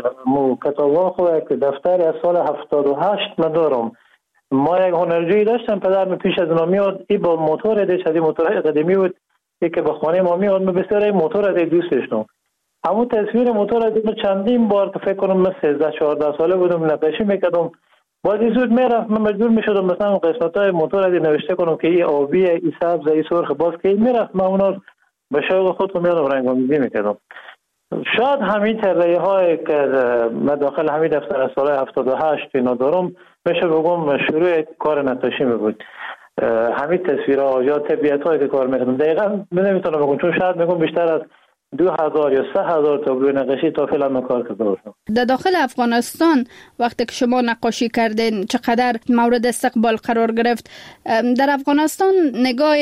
مو کتابا خود که دفتر از سال هفتاد و هشت من دارم. ما یک هنرجویی داشتم پدر من پیش از اونا میاد ای با موتور دیش از این موتورهای قدیمی بود ای که به خانه ما میاد من بسیار این موتور از دوست داشتم. همون تصویر موتور از این چندین بار که فکر کنم من سیزده چهارده ساله بودم نقاشی میکردم بازی زود میرفت من مجبور میشدم مثلا قسمت های موتور از نوشته کنم که این آبی این سبز این سرخ باز که این میرفت من اونا به شوق خودم میادم رنگ‌آمیزی میکردم. شاید همین طرحه های که من داخل همین دفتر از سال هفتاد و هشت اینا دارم میشه بگم شروع کار نقاشی می بود. همین تصویرها یا طبیعت هایی که کار میکردم دقیقا نمیتونم بگم چون شاید میگم بیشتر از دو هزار یا سه هزار تابلو نقاشی تا فعلا من کار کرده باشم. در داخل افغانستان وقتی که شما نقاشی کردین چقدر مورد استقبال قرار گرفت؟ در افغانستان نگاه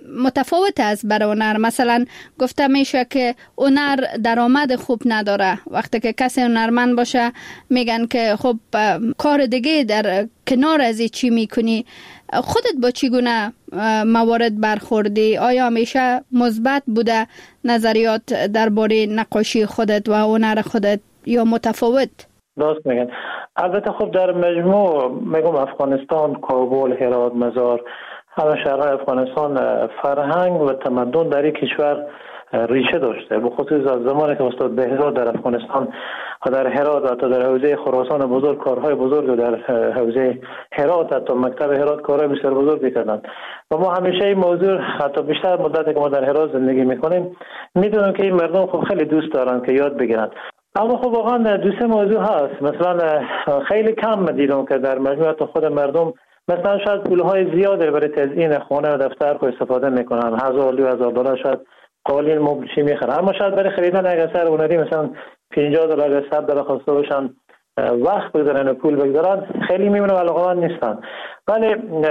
متفاوت است بر هنر. مثلا گفته میشه که هنر درآمد خوب نداره. وقتی که کسی هنرمند باشه میگن که خب کار دیگه در کنار از چی میکنی. خودت با چگونه موارد برخوردی؟ آیا همیشه مثبت بوده نظریات درباره نقاشی خودت و هنر خودت یا متفاوت؟ درست میگن. البته خب در مجموع میگم افغانستان، کابل، هرات، مزار، همه شهرهای افغانستان فرهنگ و تمدن در این کشور ریشه داشته. به خصوص از زمانی که استاد بهزاد در افغانستان و در هرات و حتی در حوزه خراسان بزرگ کارهای بزرگ و در حوزه هرات حتی مکتب هرات کارهای بسیار بزرگی کردند و ما همیشه این موضوع حتی بیشتر مدتی که ما در هرات زندگی میکنیم میدونم که این مردم خب خیلی دوست دارن که یاد بگیرن. اما خب واقعا دو سه موضوع هست. مثلا خیلی کم دیدم که در مجموع خود مردم مثلا شاید پولهای زیاده برای تزیین خانه و دفتر رو استفاده میکنن، هزار دو هزار دلار شاید قالین مبل چی میخرن، اما شاید برای خریدن یک اثر هنری مثلا پنجاه دلار یا صد دلار خواسته باشن وقت بگذارن و پول بگذارن خیلی میمونه و علاقه‌مند نیستن. ولی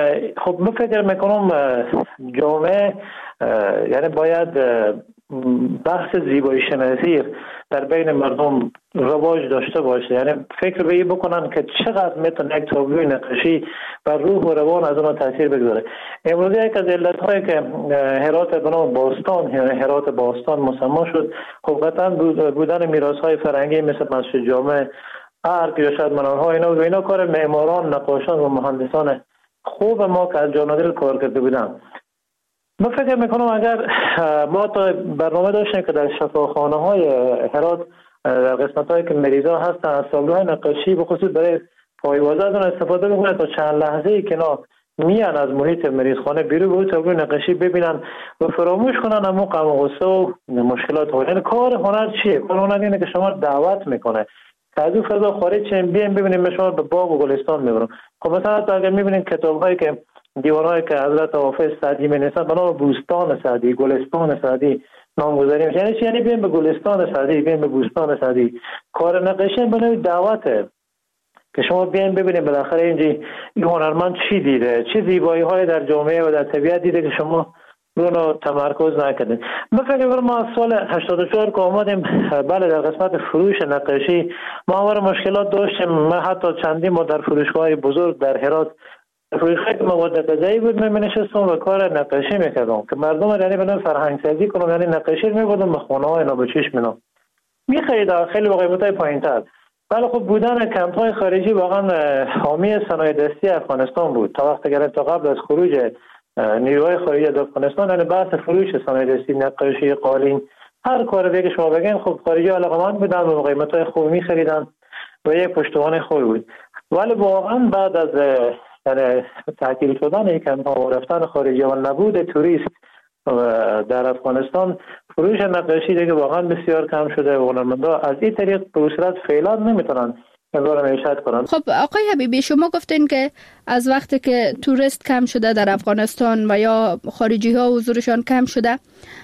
خب من فکر میکنم جامعه یعنی باید بحث زیبایی شناسی در بین مردم رواج داشته باشه، یعنی فکر به این بکنن که چقدر میتونه یک تابلوی نقاشی بر روح و روان از اون تاثیر بگذاره. امروز یک از علت‌هایی که هرات به نام باستان یعنی هرات باستان مسما شد خب قطعا بودن میراث‌های فرهنگی مثل مسجد جامع، ارگ یا شاید منارها اینا و اینا کار معماران، نقاشان و مهندسان خوب ما که از جان و دل کار کرده بودن. من فکر میکنم اگر ما تا برنامه داشتیم که در شفاخانه های هرات در قسمت هایی که مریضا هستن از تابلوهای نقاشی به خصوص برای پایوازه از اون استفاده بکنه تا چند لحظه ای که نا میان از محیط مریضخانه بیرون به تابلو نقاشی ببینن و فراموش کنن اما غم و غصه و مشکلات ها. یعنی کار هنر چیه؟ کار هنر اینه که شما دعوت میکنه که از اون فضا خارج شیم، بیایم ببینیم شما به باغ و گلستان میبرم. خب مثلا تو اگر میبینید کتاب‌هایی که دیوارهایی که حضرت حافظ سعدی می‌نویسن به نام بوستان سعدی، گلستان سعدی نامگذاری میشه. یعنی چی؟ یعنی بیایم به گلستان سعدی، بیایم به بوستان سعدی. کار نقاشی به نوعی دعوته که شما بیاین ببینید بالاخره اینجا این هنرمند چی دیده، چه زیبایی‌های در جامعه و در طبیعت دیده که شما رو تمرکز نکردین. من فکر می‌کنم ما از سال هشتاد و چهار که آمدیم، بله در قسمت فروش نقاشی ما همواره مشکلات داشتیم. من حتی چندین ما در فروشگاه‌های بزرگ در هرات فروشگاهی که مواد غذایی بود من می‌نشستم و کار نقاشی می‌کردم که مردم یعنی بدون فرهنگ سازی کنم، یعنی نقاشی می‌بردم به خونه‌های نابچش می‌نام می‌خرید خیلی با قیمت‌های پایین‌تر. ولی خب بودن کمپ‌های خارجی واقعا حامی صنایع دستی افغانستان بود. تا وقتی که تا قبل از خروج نیروهای خارجی از افغانستان یعنی بحث فروش صنایع دستی، نقاشی، قالین، هر کار دیگه شما بگین خب خارجی علاقه‌مند بودن و قیمت‌های خوب می‌خریدن و یک پشتوانه خوبی بود. ولی واقعا بعد از یعنی تعطیل شدن این کمپ‌ها و رفتن خارجی و نبود توریست در افغانستان، فروش نقاشی دیگه واقعا بسیار کم شده و هنرمندا از این طریق به صورت فعلا نمیتونن امرار معیشت کنن. خب آقای حبیبی، شما گفتین که از وقتی که توریست کم شده در افغانستان و یا خارجی ها حضورشان کم شده،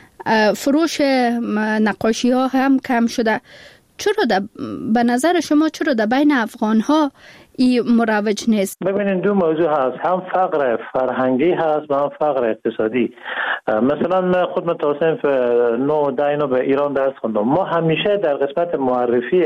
فروش نقاشی ها هم کم شده. چرا در به نظر شما چرا در بین افغان ها این مروج نیست؟ ببینید دو موضوع هست، هم فقر فرهنگی هست و هم فقر اقتصادی. مثلا من خود من تا صنف نو داینو به ایران درس خوندم. ما همیشه در قسمت معرفی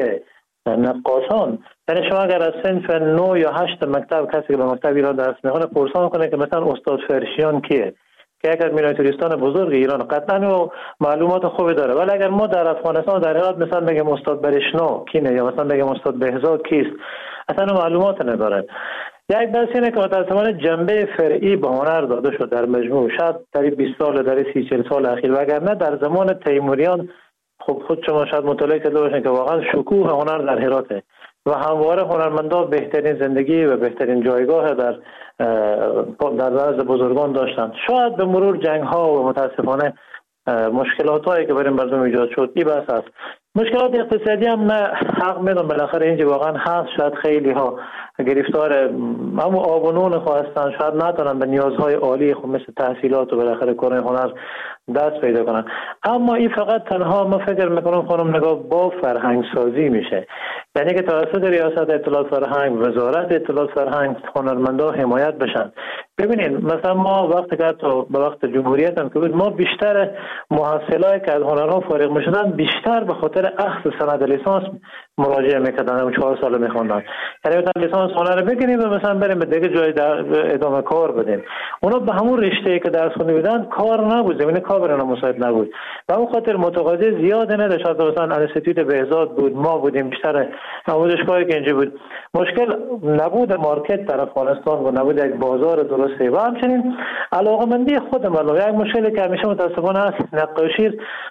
نقاشان، یعنی شما اگر از صنف نو یا هشت مکتب کسی که به مکتب ایران درس میخونه پرسان کنه که مثلا استاد فرشیان کیه که یک از مینیاتوریستان بزرگ ایران، قطعا و معلومات خوبی داره. ولی اگر ما در افغانستان در هرات مثلا بگیم استاد برشنا کینه یا مثلا بگیم استاد بهزاد کیست، اصلا معلومات نداره. یک بحث اینه که متاسفانه جنبه فرعی به هنر داده شد در مجموع، شاید در بیست سال در سی چهل سال اخیر، وگرنه در زمان تیموریان خب خود شما شاید مطالعه کرده باشین که واقعا شکوه هنر در هراته و همواره هنرمندا بهترین زندگی و بهترین جایگاه در در نزد بزرگان داشتند. شاید به مرور جنگ ها و متاسفانه مشکلات هایی که برای مردم ایجاد شد این بحث است. مشکلات اقتصادی هم نه حق میدونم بالاخره اینجا واقعا هست. شاید خیلی ها گرفتار همون آب و نون هستن، شاید نتونن به نیازهای عالی خود مثل تحصیلات و بالاخره کار هنر دست پیدا کنن. اما این فقط تنها ما فکر میکنم خانم نگاه با فرهنگ سازی میشه، یعنی که توسط ریاست اطلاعات فرهنگ، وزارت اطلاعات فرهنگ هنرمندا حمایت بشن. ببینید مثلا ما وقتی که تو به وقت جمهوریت هم که بود، ما بیشتر محصلایی که از هنرها فارغ میشدن بیشتر به خاطر اخذ سند لیسانس مراجعه میکردن و چهار سال میخوندن. یعنی مثلا لیسانس هنر بگیریم و مثلا بریم به دیگه جای ادامه کار بدیم. اونا به همون رشته‌ای که درس خونده بودن کار نبود، زمین کار برای اونا مساعد نبود. و اون خاطر متقاضی زیاد نداشت. مثلا انستیتوت بهزاد بود، ما بودیم بیشتر آموزشگاهی که اینجا بود. مشکل نبود مارکت در افغانستان و نبود یک بازار درسته و همچنین علاقه‌مندی خود مردم. یک مشکلی که همیشه متاسفانه است، نقاشی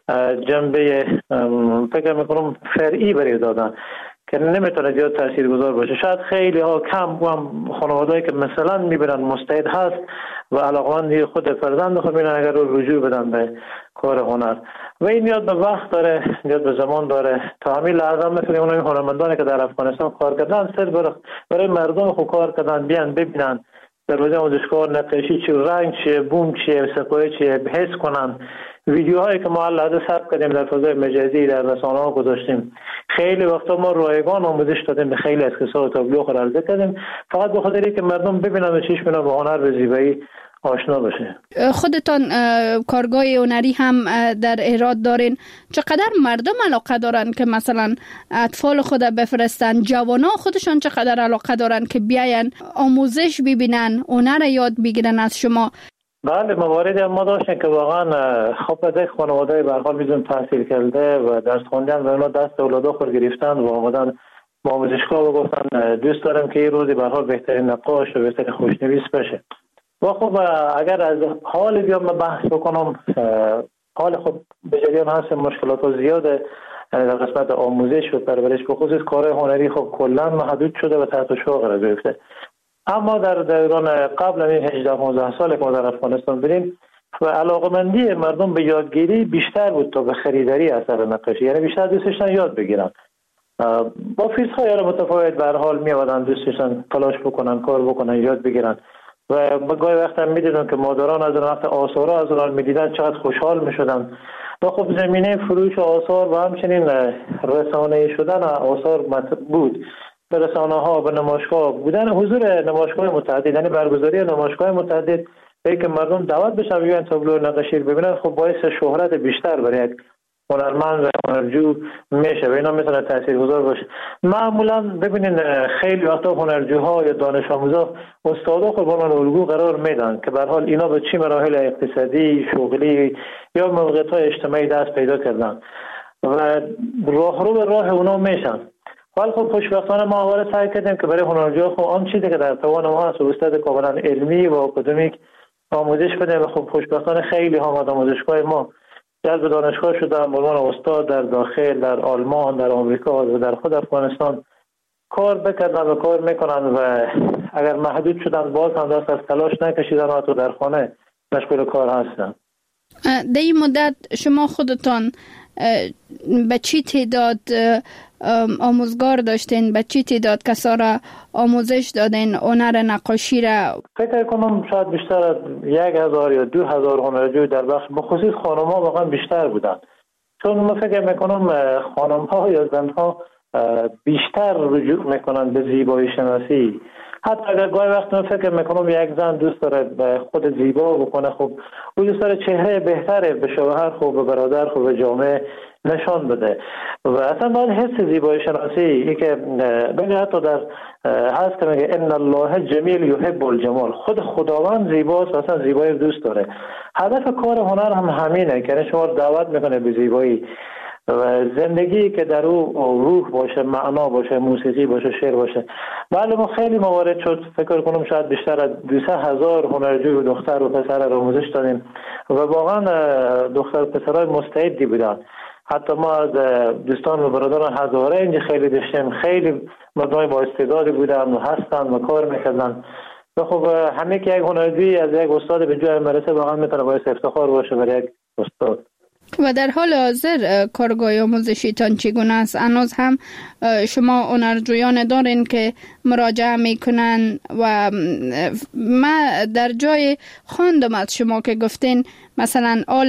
جنبه فکر می‌کنم فرعی برای دادن که نمیتونه زیاد تاثیرگذار باشه. شاید خیلی ها کم هم خانواده‌ای که مثلا میبینن مستعد هست و علاقه‌مندی خود فرزند خود میبینن اگر رو رجوع بدن به کار هنر و این نیاز به وقت داره، نیاز به زمان داره. تا همین لحظه مثل اون هنرمندانی که در افغانستان کار کردن صرف برای مردم خود کار کردن، بیان ببینن در روزه آموزشگاه نقاشی چی، رنگ چیه، بوم چیه، سپایه چیه، حس کنن. ویدیوهایی که ما الان ثبت کردیم در فضای مجازی در رسانه‌ها گذاشتیم، خیلی وقتا ما رایگان آموزش دادیم به خیلی از کسا و تابلو خود عرضه کردیم فقط به خاطر اینکه مردم ببینن و چشمشون به هنر به زیبایی آشنا بشه. خودتان کارگاه هنری هم در هرات دارین، چقدر مردم علاقه دارن که مثلا اطفال خود بفرستن؟ جوانا خودشان چقدر علاقه دارن که بیاین آموزش ببینن، هنر یاد بگیرن از شما؟ بله، مواردی ما داشتیم که واقعا خب از یک خانواده به هر حال می‌دون تحصیل کرده و درس خوندن و اونا دست اولاد خود گرفتن و آمدن با آموزشگاه و گفتن دوست دارم که این روزی به هر حال بهترین نقاش و بهترین خوشنویس بشه. و خب اگر از حال بیام بحث بکنم، حال خب به جریان هست مشکلات زیاده در قسمت آموزش و پرورش، به خصوص کار هنری خب کلا محدود شده و تحت شوق قرار گرفته. اما در دوران قبل از این هجده پانزده سال که ما در افغانستان بودیم و علاقمندی مردم به یادگیری بیشتر بود تا به خریداری اثر نقاشی، یعنی بیشتر دوست داشتن یاد بگیرن. با فیزهای متفاوت به هر حال می آمدن دوست داشتن تلاش بکنن، کار بکنن، یاد بگیرن و گاهی وقت هم می‌دیدن که مادران از اون وقت آثارها از اون می‌دیدن چقدر خوشحال می‌شدن. و خب زمینه فروش آثار و همچنین رسانه‌ای شدن آثار بود. به رسانه‌ها، به نمایشگاه بودن، حضور نمایشگاه متعدد، یعنی برگزاری نمایشگاه متعدد به که مردم دعوت بشن بیان تابلو نقاشی ببینن، خب باعث شهرت بیشتر برای یک هنرمند و هنرجو میشه و اینا میتونه تاثیرگذار باشه. معمولا ببینین خیلی وقتا هنرجوها یا دانش آموزا استادا خود به عنوان الگو قرار میدن که به هر حال اینا به چه مراحل اقتصادی، شغلی یا موقعیت‌های اجتماعی دست پیدا کردن و راهرو به راه اونا میشن. ولی خب خوشبختانه ما اول سعی کردیم که برای هنرجوها خب آن چیزی که در توان ما هست و استاد کاملا علمی و اکادمیک آموزش بدیم و خب خوشبختانه خیلی ها آموزشگاه ما جذب دانشگاه شدن به عنوان استاد در داخل، در آلمان، در آمریکا و در خود افغانستان کار بکردن و کار میکنن و اگر محدود شدن باز هم دست از تلاش نکشیدن و تو در خانه مشغول کار هستن. در این مدت شما خودتان به چی تعداد آموزگار داشتین؟ به چی تعداد کسا را آموزش دادین هنر نقاشی را؟ فکر کنم شاید بیشتر از یک هزار یا دو هزار هنرجو در بخش بخصوص خانم ها واقعا بیشتر بودن، چون من فکر میکنم خانم ها یا زن ها بیشتر رجوع میکنن به زیبایی شناسی. حتی اگر گاهی وقت من فکر میکنم یک زن دوست داره به خود زیبا بکنه، خب او دوست داره چهره بهتره به شوهر، خب به برادر، خب به جامعه نشان بده و اصلا باید حس زیبایی شناسی ای که بگه حتی در هست که میگه ان الله جمیل یحب الجمال، خود خداوند زیباست و اصلا زیبایی دوست داره. هدف کار هنر هم همینه که شما دعوت میکنه به زیبایی و زندگی که در او روح باشه، معنا باشه، موسیقی باشه، شعر باشه. بله ما خیلی موارد شد، فکر کنم شاید بیشتر از دویست هزار هنرجو دختر و پسر را آموزش دادیم و واقعا دختر و پسرای مستعدی بودن. حتی ما از دوستان و برادران هزاره اینجا خیلی داشتیم، خیلی مردم با استعدادی بودن و هستن و کار میکردن و خب همه که یک هنرجویی از یک استاد به جای مرسه واقعا میتونه باعث افتخار باشه برای یک استاد. و در حال حاضر کارگاه آموزشیتان چگونه است؟ هنوز هم شما هنرجویان دارین که مراجعه میکنن و من در جای خواندم از شما که گفتین مثلا آل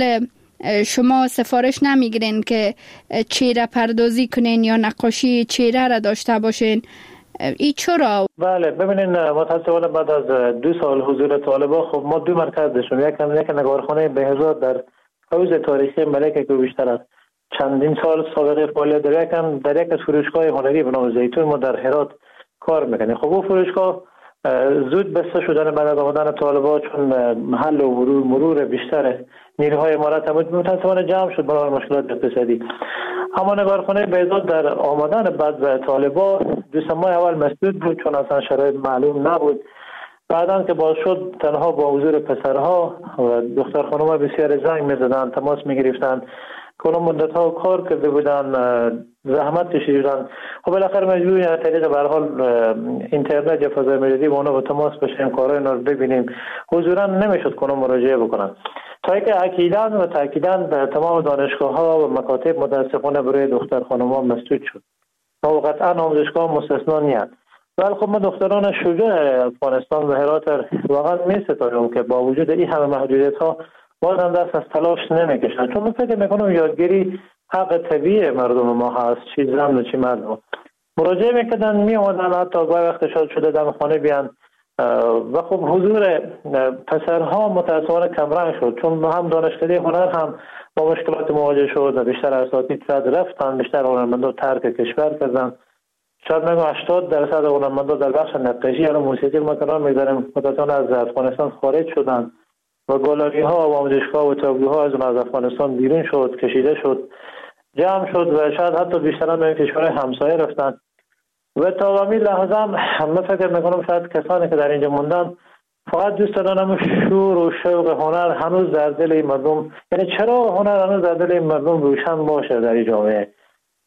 شما سفارش نمیگیرین که چهره پردازی کنین یا نقاشی چهره را داشته باشین، ای چرا؟ بله ببینین متاسفانه بعد از دو سال حضور طالبا خب ما دو مرکز داشتیم، یک یک نگارخانه بهزاد در حوزه تاریخی ملکه که بیشتر از چندین سال سابقه فعالیت داره، یکم در یک از فروشگاه هنری به نام زیتون ما در هرات کار میکنیم. خب اون فروشگاه زود بسته شدن بعد از آمدن طالبا چون محل و مرور مرور بیشتر نیروهای امارت بود متاسفانه جمع شد برای مشکلات اقتصادی. اما نگارخانه بهزاد در آمدن بعد طالبا دو سه ماه اول مسدود بود چون اصلا شرایط معلوم نبود. بعداً که باز شد تنها با حضور پسرها و دختر خانوما بسیار زنگ می‌زدن، تماس می‌گرفتن، کلا مدت‌ها کار کرده بودن، زحمت کشیدن. خب بالاخره مجبوریم از طریق به هر حال اینترنت یا فضای مجازی با اونا با تماس بشیم، کارهای اینا رو ببینیم. حضوراً نمیشد کنه مراجعه بکنن. تا اینکه اکیداً و تاکیداً در تمام دانشگاه‌ها و مکاتب متأسفانه برای دختر خانوما مسدود شد. و قطعاً آموزشگاه مستثنا نیست. ولی خب ما دختران شجاع افغانستان و هرات واقعا می ستاریم که با وجود این همه محدودیت ها باز هم دست از تلاش نمیکشن، چون من فکر میکنم یادگیری حق طبیعی مردم ما هست، چی زن و چی مرد. مراجعه میکردن می آمدن حتی گاهی وقت شاد شده دم خانه بیان و خب حضور پسرها متاسفانه کمرنگ شد چون هم دانشکده هنر هم با مشکلات مواجه شد و بیشتر اساتید رفتن، بیشتر هنرمندان ترک کشور کردن. شاید نگو هشتاد درصد هنرمندان در بخش نقاشی یا موسیقی ما کنار می‌گذاریم متأسفانه از افغانستان خارج شدن و گالری ها و آموزشگاه و تابلوها از از افغانستان بیرون شد، کشیده شد، جمع شد و شاید حتی بیشتر به کشورهای همسایه رفتن و تا همین لحظه هم من فکر میکنم شاید کسانی که در اینجا موندن فقط دوست دارن شور و شوق هنر هنوز در دل این مردم، یعنی چرا هنر هنوز در دل این مردم روشن باشه در این جامعه.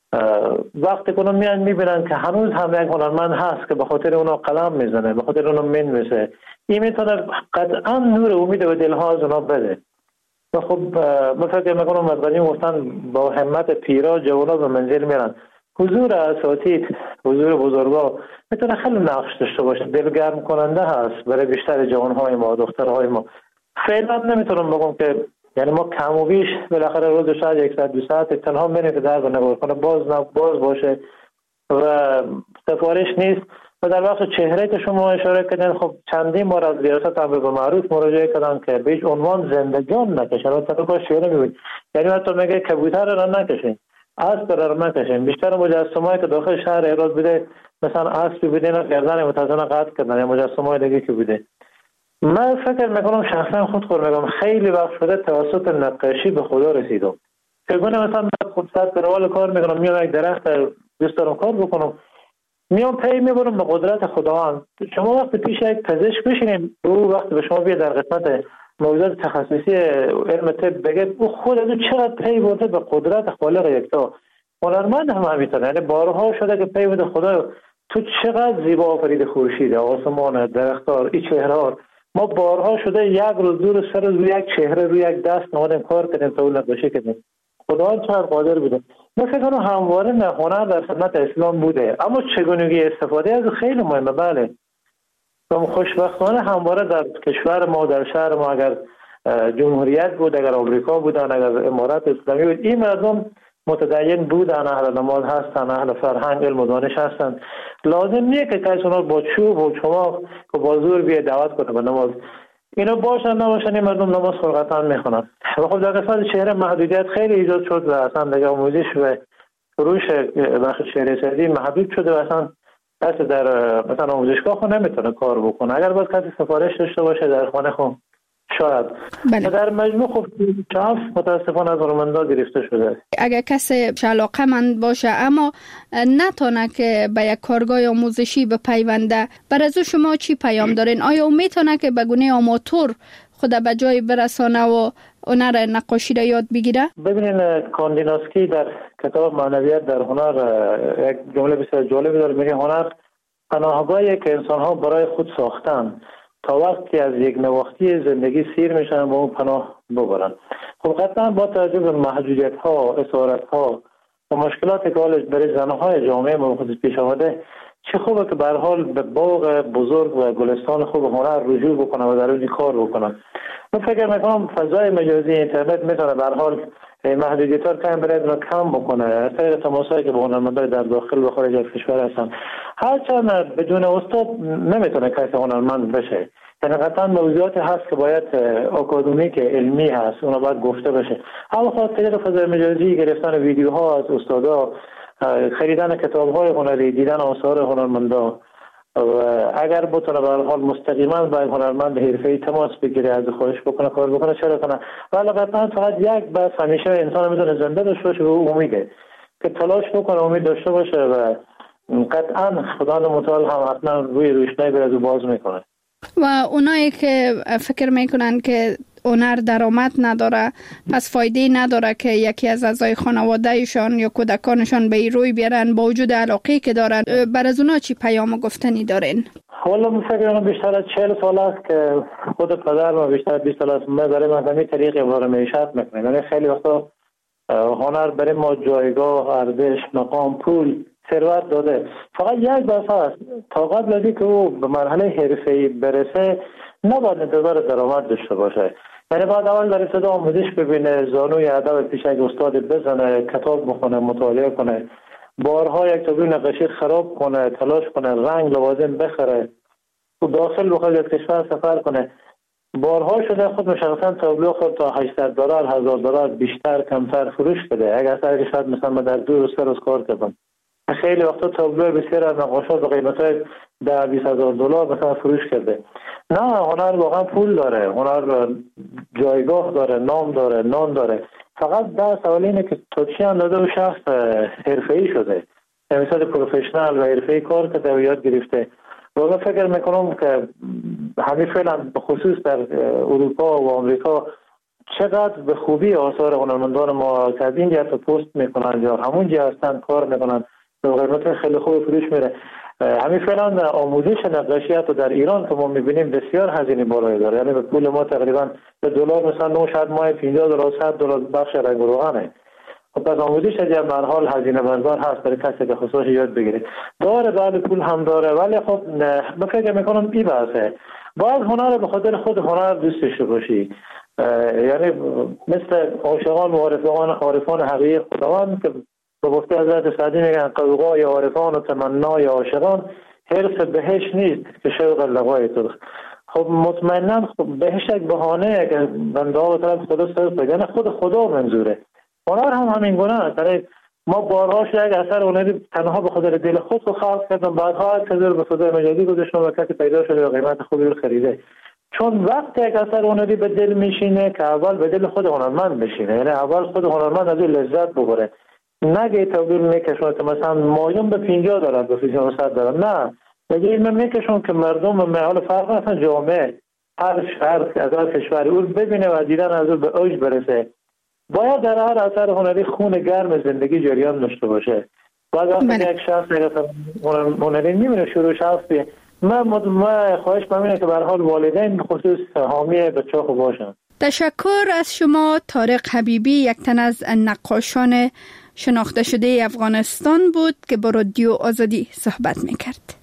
وقتی کنون میان میبینن که هنوز هم یک هنرمند هست که به خاطر اونا قلم میزنه، به خاطر اونا مینویسه، این میتونه قطعا نور امید و دلها از اونا بده. و خب من فکر میکنم مدنی گفتن با همت پیرا جوانا به منزل میرن. حضور اساتید، حضور بزرگا میتونه خیلی نقش داشته باشه، دلگرم کننده هست برای بیشتر جوانهای ما، دخترهای ما. فعلا نمیتونم بگم که یعنی ما کم و بیش بالاخره روز شاید یک ساعت دو ساعت تنها میریم که در نگاه کنه، باز نه باز باشه و سفارش نیست. و در وقت چهره که شما اشاره کردین، خب چندین بار از ریاست امر به معروف مراجعه کردن که به هیچ عنوان زندگان نکشن. و طبقه شیعه میگوید، یعنی حتی میگه کبوتر را نکشین، اسب را نکشین. بیشتر مجسمه‌ای که داخل شهر ایران بوده مثلا اسبی بوده نه گردن متزن قطع کردن یا مجسمه‌های دیگه که بوده. من فکر میکنم شخصا خود خود میگم خیلی وقت شده توسط نقاشی به خدا رسیدم. چگونه مثلا خود ساعت به روال کار میکنم، میام یک درخت دوست دارم کار بکنم، میام پی میبرم به قدرت خداوند. شما وقت پیش یک پزشک بشینید، او وقت به شما بیاد در قسمت موضوعات تخصصی علم طب بگه، او خود از چقدر پی برده به قدرت خالق یکتا. هنرمند هم همینطور، یعنی بارها شده که پی بده خدا تو چقدر زیبا آفرید خورشید، آسمان، درختار، این چهره. ما بارها شده یک روز دو روز سر روز یک چهره روی یک دست نمادیم کار کردیم تا اون نقاشی کردیم. خدا چقدر قادر بوده. من فکر کنم همواره هنر در سنت اسلام بوده، اما چگونگی استفاده از خیلی مهمه. بله و خوشبختانه همواره در کشور ما، در شهر ما، اگر جمهوریت بود، اگر آمریکا بودن، اگر امارات اسلامی بود، این مردم متدین بودن، اهل نماز هستن، اهل فرهنگ علم و دانش هستن. لازم نیه که کسی اونا با چوب و چماق و با زور بیه دعوت کنه به نماز. اینا باشن نباشن این مردم نماز فرقتن میخونن. و خب در قسمت شهر محدودیت خیلی ایجاد شد و اصلا دیگه آموزش و فروش بخش شهر سازی محدود شده و اصلا کسی در مثلا آموزشگاه خود نمیتونه کار بکنه. اگر باید کسی سفارش داشته باشه در خانه خود شاید. بله. در مجموع خب شاف متاسفانه از هنرمندا گرفته شده. اگر کسی علاقه‌مند باشه اما نتونه که به یک کارگاه آموزشی بپیونده، بر از شما چی پیام دارین؟ آیا او میتونه که به گونه آماتور خود به جای برسانه و هنر نقاشی را یاد بگیره؟ ببینین کاندیناسکی در کتاب معنویت در هنر یک جمله بسیار جالبی داره، میگه هنر پناهگاهی که انسان‌ها برای خود ساختن تا وقتی از یک نواختی زندگی سیر میشن با اون پناه ببرن. خب قطعا با توجه به محدودیت ها، اسارت ها و مشکلاتی که حال برای زنهای جامعه ما خودش پیش آمده، چه خوبه که به هر حال به باغ بزرگ و گلستان خوب هنر رجوع بکنن و در اون کار بکنن. من فکر میکنم فضای مجازی اینترنت میتونه به هر حال محدودیت ها کم برای اینا کم بکنه از طریق تماسایی که با هنرمندای در داخل و خارج از کشور هستن. هرچند بدون استاد نمیتونه کسی هنرمند بشه. یعنی قطعا موضوعاتی هست که باید اکادمیک علمی هست، اونا باید گفته بشه. اما خاطر طریق فضای مجازی گرفتن ویدیوها از استادا، خریدن کتاب‌های هنری، دیدن آثار هنرمندا و اگر بتونه به هر حال مستقیما با هنرمند حرفه‌ای تماس بگیره، از خواهش بکنه کار بکنه، چرا کنه. ولی قطعا فقط یک بس همیشه انسان میتونه زنده داشته باشه و امیده که تلاش بکنه، امید داشته باشه و قطعا خدا متعال هم حتما روی روشنایی برای باز میکنه. و اونایی که فکر میکنن که هنر درآمد نداره، پس فایده نداره که یکی از اعضای خانوادهشان یا کودکانشان به این روی بیارن با وجود علاقه که دارن، بر از اونا چی پیام گفتنی دارین؟ والا من فکر کنم بیشتر از چهل سال است که خود پدر و بیشتر از بیست سال است ما برای مردمی طریق ابزار معیشت میکنیم. یعنی خیلی وقتا هنر برای ما جایگاه، ارزش، مقام، پول، ثروت داده. فقط یک بحث هست، تا قبل از اینکه او به مرحله حرفه‌ای برسه نباید انتظار درآمد داشته باشه. یعنی بعد اول در ابتدا آموزش ببینه، زانوی ادب پیش یک استاد بزنه، کتاب بخونه، مطالعه کنه، بارها یک تابلو نقاشی خراب کنه، تلاش کنه، رنگ لوازم بخره و داخل بخواد از کشور سفر کنه. بارها شده خود مشخصا تابلو خود تا هشتصد دلار، هزار دلار بیشتر کمتر فروش بده. اگر سر کشور مثلا ما در دو روز سه روز کار کردم، خیلی وقتا تابلو بسیار از نقاشات به قیمت‌های ده بیست هزار دلار مثلا فروش کرده. نه، هنر واقعا پول داره، هنر جایگاه داره، نام داره، نام داره. فقط ده سوال اینه که تا چی اندازه و شخص حرفه‌ای شده، مثلا پروفشنال و حرفه‌ای کار کرده و یاد گرفته. و من فکر میکنم که همین فعلا به خصوص در اروپا و آمریکا چقدر به خوبی آثار هنرمندان ما که از این جهت پست میکنن یا همون جهت هستن کار میکنن به قیمت خیلی خوب فروش میره. همین فعلا آموزش نقاشی حتی در ایران که ما میبینیم بسیار هزینه بالایی داره، یعنی به پول ما تقریبا به دلار مثلا نوشد ماه پنجاه دلار صد دلار بخش رنگ و روغنه. خب پس آموزش در هر حال هزینه بردار هست برای کسی که خصوص یاد بگیره. داره بعد پول هم داره، ولی خب من فکر میکنم این بحثه باید هنر به خاطر خود هنر دوست داشته باشی، یعنی مثل عاشقان و عارفان عارفان حقیقی خداوند که به گفته حضرت سعدی میگن قوقای عارفان و تمنای عاشقان حرص بهشت نیست که شوق لقای تو. خب مطمئنا خب بهشت یک بهانه که بنده ها به طرف خدا سر بگن خود خدا منظوره. هنر هم همین گونه است. ما بارها یک اثر هنری تنها به خاطر دل خود رو خلق کردم، بعدها از کذر به فضای مجازی گذاشتم و کسی پیدا شده و قیمت خوبی رو خریده. چون وقت یک اثر هنری به دل میشینه که اول به دل خود هنرمند بشینه، یعنی اول خود هنرمند از این لذت ببره، نگه تبدیل میکشونه که مثلا مایون به پنجاه دارد به فیزیون صد دارد، نه نگه این میکشون که مردم به محال فرق اصلا جامعه هر شهر از هر کشوری اون ببینه و دیدن از اون به اوج برسه. باید در هر اثر هنری خون گرم زندگی جریان داشته باشه. باید وقتی یک شخص یک هنری میبینه شروع شخصی من من خواهش می‌کنم که به هر حال والدین به خصوص حامی بچه‌ها خوب باشن. تشکر از شما. طارق حبیبی یک تن از نقاشان شناخته شده افغانستان بود که با رادیو آزادی صحبت میکرد.